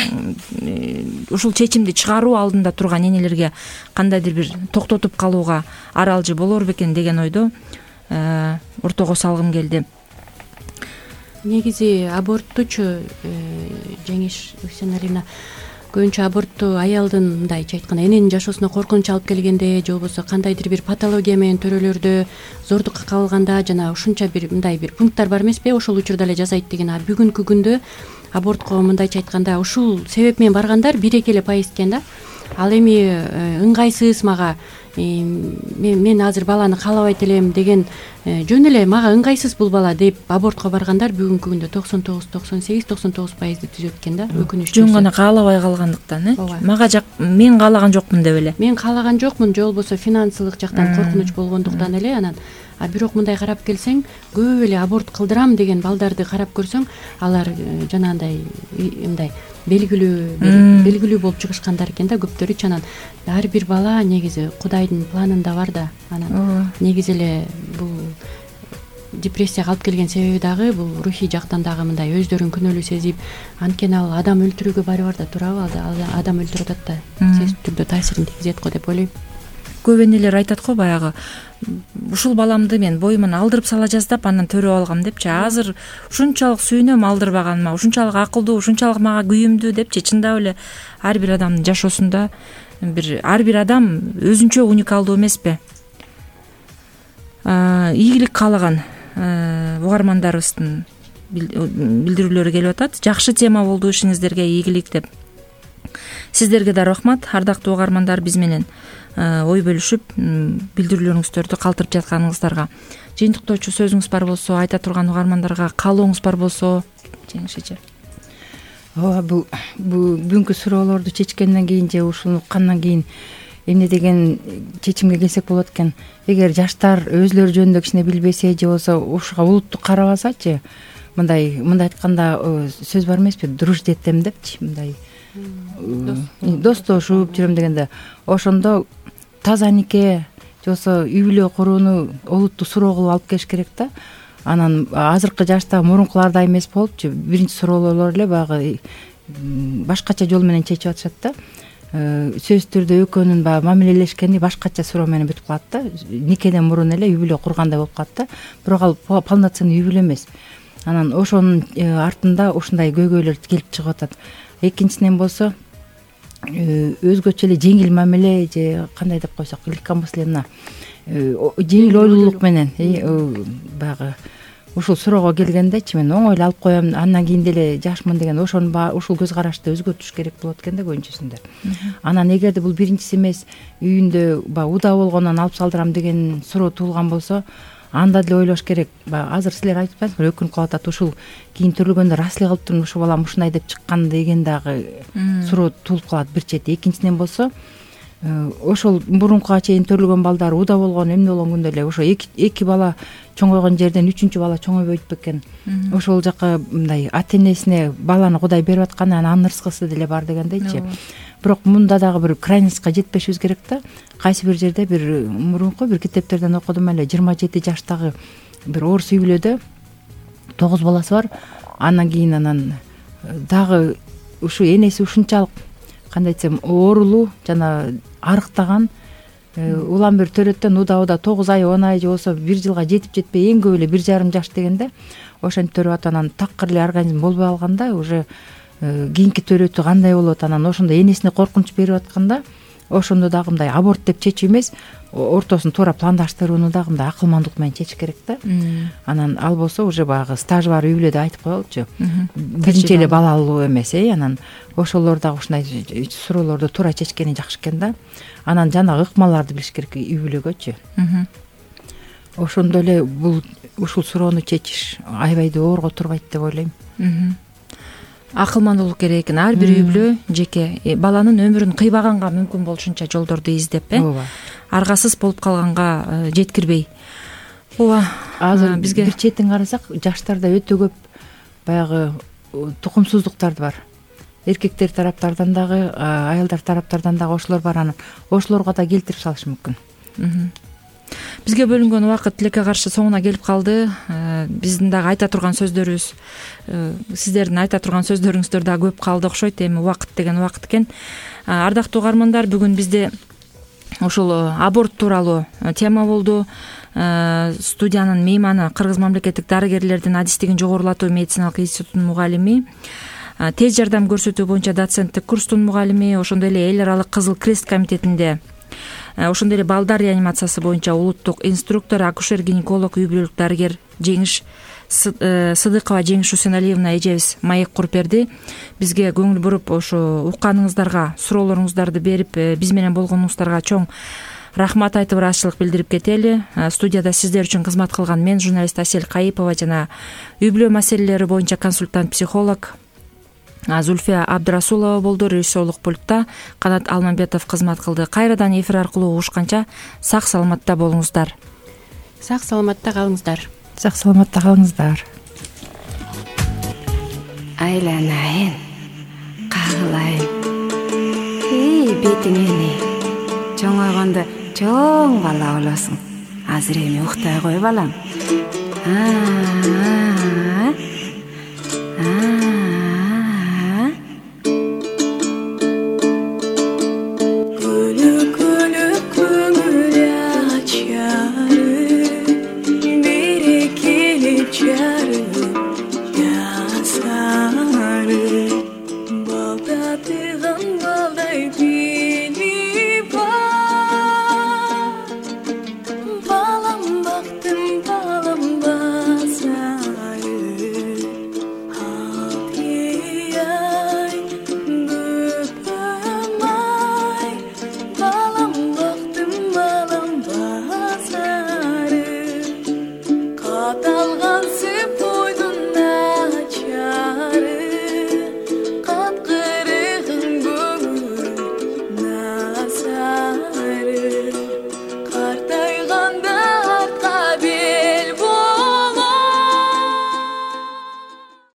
чечимди чыгаруу алдында турган энелерге кандайдыр бир токтотуп калууга аралжы болор бекен деген ойдо ортого салгым келди. Негизи аборттучу Жеңиш Үсеналиевна, көбүнчө абортту аялдын мындайча айтканда эненин жашоосуна коркунуч алып келгенде, же болбосо кандайдыр бир патология менен төрөлөрдө, зордукка кабылганда жана ушунча бир мындай бир пункттар бар эмеспи, ошол учурда эле жасайт деген. А бүгүнкү күндө абортко мындайча айтканда ушул себеп менен баргандар 1-2 эле пайыз экен да. Ал эми ыңгайсыз мага, мен азыр баланы каалабайт элем деген, жөн эле мага ыңгайсыз бул бала деп абортко баргандар бүгүнкү күндө 99-98-99% түзөт экен да. Өкүнүчтүү. Жөн гана каалабай калгандыктан, мага мен каалаган жокмун деп эле. Мен каалаган жокмун, же болбосо финансылык жактан коркунуч болгондуктан эле. Анан бирок мындай карап келсең, көп эле аборт кылдырам деген балдарды карап көрсөң, алар жанагындай мындай белгилүү болуп чыгышкандар экен да, көптөрүчү. Анан ар бир бала негизи Кудайдын планында бар да. Анан негизи эле бул депрессияга алып келген себеби дагы бул рухий жактан дагы мындай өздөрүн күнөөлүү сезип, анткени ал адам өлтүрүүгө барып да турабы, адам өлтүрүп атат да, сезип түрдө таасирин тийгизет го деп ойлойм. Көп энелер айтат го баягы ушул баламды мен боюман алдырып сала жаздап анан төрөп алгам депчи. Азыр ушунчалык сүйүнөм алдырбаганыма, ушунчалык акылдуу, ушунчалык мага күйүмдүү депчи. Чындап эле ар бир адамдын жашоосунда ар бир адам өзүнчө уникалдуу эмеспи? Ийгилик каалаган угармандарыбыздын билдирүүлөрү келип атат. Жакшы тема болду ишиңиздерге ийгилик деп. Сиздерге да рахмат, ардактуу угармандар, биз менен ой бөлүшүп билдирүүлөрүңүздөрдү калтырып жатканыңыздарга. Жыйынтыктоочу сөзүңүз бар болсо, айта турган угармандарга каалооңуз бар болсо, Жеңиш эже. Ооба, бул бүгүнкү суроолорду чечкенден кийин же ушуну уккандан кийин эмне деген чечимге келсек болот экен. Эгер жаштар өзлөрү жөнүндө кичине билбесе же болбосо ушуга улуттук карабасачы, мындай айтканда сөз бар эмеспи, дружить этем депчи, мындай достошуп жүрөм дегенде, ошондо таза нике же болбосо үй бүлө курууну олуттуу суроо кылып алып келиш керек да. Анан азыркы жашта мурункулардай эмес болупчу, биринчи суроолор эле баягы башкача жол менен чечип атышат да. Сөзсүз түрдө экөөнүн баягы мамилелешкени башкача суроо менен бүтүп калат да. Никеден мурун эле үй бүлө кургандай болуп калат да. Бирок ал полноценный үй бүлө эмес. Анан ошонун артында ушундай көйгөйлөр келип чыгып атат. Экинчисинен болсо өзгөчө эле жеңил мамиле же кандай деп койсок, легкомысленно жеңил ойлуулук менен баягы ушул суроого келгендечи мен оңой эле алып коем, андан кийин деле жашмын деген ушул көз карашты өзгөртүш керек болот экен да көбүнчөсүндө. Анан эгерде бул биринчиси эмес, үйүндө баягы удаа болгондон алып салдырам деген суроо туулган болсо, анда деле ойлош керек. Азыр силер айтып атпайсызбы, өкүнүп калып атат, ушул кийин төрөлгөндө расли кылып турмун, ушул балам ушундай деп чыккан деген дагы суроо туулуп калат бир чети. Экинчисинен болсо, ошол мурункуга чейин төрөлгөн балдар удаа болгон, эмне болгон күндө эле ошо эки бала чоңойгон жерден үчүнчү бала чоңойбойт бекен. Ошол жака мындай ата энесине баланы Кудай берип атканы анын ырыскысы деле бар дегендейчи. Бирок мында дагы бир крайностька жетпешибиз керек да. Кайсы бир жерде бир мурунку бир китептерден окудум эле, 27 жаштагы бир орус үй бүлөдө 9 баласы бар. Андан кийин дагы ушу энеси ушунчалык кандай десем оорулуу жана арыктаган, улам бир төрөттөн удаа 9 ай 10 ай же болбосо 1 жылга жетип жетпей эң көп эле 1,5 жаш дегенде ошентип төрөп атат. Анан такыр эле организм болбой алганда уже кийинки төрөтү кандай болот, анан ошондо энесине коркунуч берип атканда ошондо дагы мындай аборт деп чечүү эмес, ортосун туура пландаштырууну дагы мындай акылмандык менен чечиш керек да. Анан ал болсо уже баягы стажы бар үй бүлөдө айтып коелучу, биринчи эле балалуу эмес, анан ошолор дагы ушундай суроолорду туура чечкени жакшы экен да. Анан жанагы ыкмаларды билиш керек үй бүлөгөчү. Ошондо эле ушул суроону чечиш аябай да оорго турбайт деп ойлойм. Акылмандуулук керек экен. Ар бир үй бүлө жеке баланын өмүрүн кыйбаганга мүмкүн болушунча жолдорду издеп, аргасыз болуп калганга жеткирбей. Ооба. Азыр бизге бир четин карасак, жаштарда өтө көп баягы тукумсуздуктар бар. Эркектер тараптардан дагы, аялдар тараптардан дагы ошолор бар. Анан ошолорго да келтирип салышы мүмкүн. Бизге бөлүнгөн убакыт тилекке каршы соңуна келип калды. Биздин дагы айта турган сөздөрүбүз, сиздердин айта турган сөздөрүңүздөр дагы көп калды окшойт. Эми убакыт деген убакыт экен. Ардактуу угармандар, бүгүн бизде ушул аборт тууралуу тема болду. Студиянын мейманы Кыргыз мамлекеттик дарыгерлердин адистигин жогорулатуу медициналык институтунун мугалими, тез жардам көрсөтүү боюнча доценттик курстун мугалими, ошондой эле эл аралык Кызыл Крест комитетинде, ошондой эле балдар реанимациясы боюнча улуттук инструктор, акушер-гинеколог, үй бүлөлүк дарыгер Жеңиш Сыдыкова Жеңиш Усеналиевна эжебиз маек куруп берди. Бизге көңүл буруп, ошо укканыңыздарга, суроолоруңуздарды берип, биз менен болгонуңуздарга чоң рахмат айтып, ыраазычылык билдирип кетели. Студияда сиздер үчүн кызмат кылган мен, журналист Асель Кайыпова жана үй бүлө маселелери боюнча консультант психолог Зульфия Абдрасулова болду. Режиссерлук пультта Канат Алмамбетов кызмат кылды. Кайрадан эфир аркылуу угушканча сак саламатта болуңуздар. Сак саламатта калыңыздар. Сак саламатта калыңыздар. Айланайын, кагылайын. Бетиңени чоңойгондо чоң бала болосуң. Азыр эми уктай кой балам. а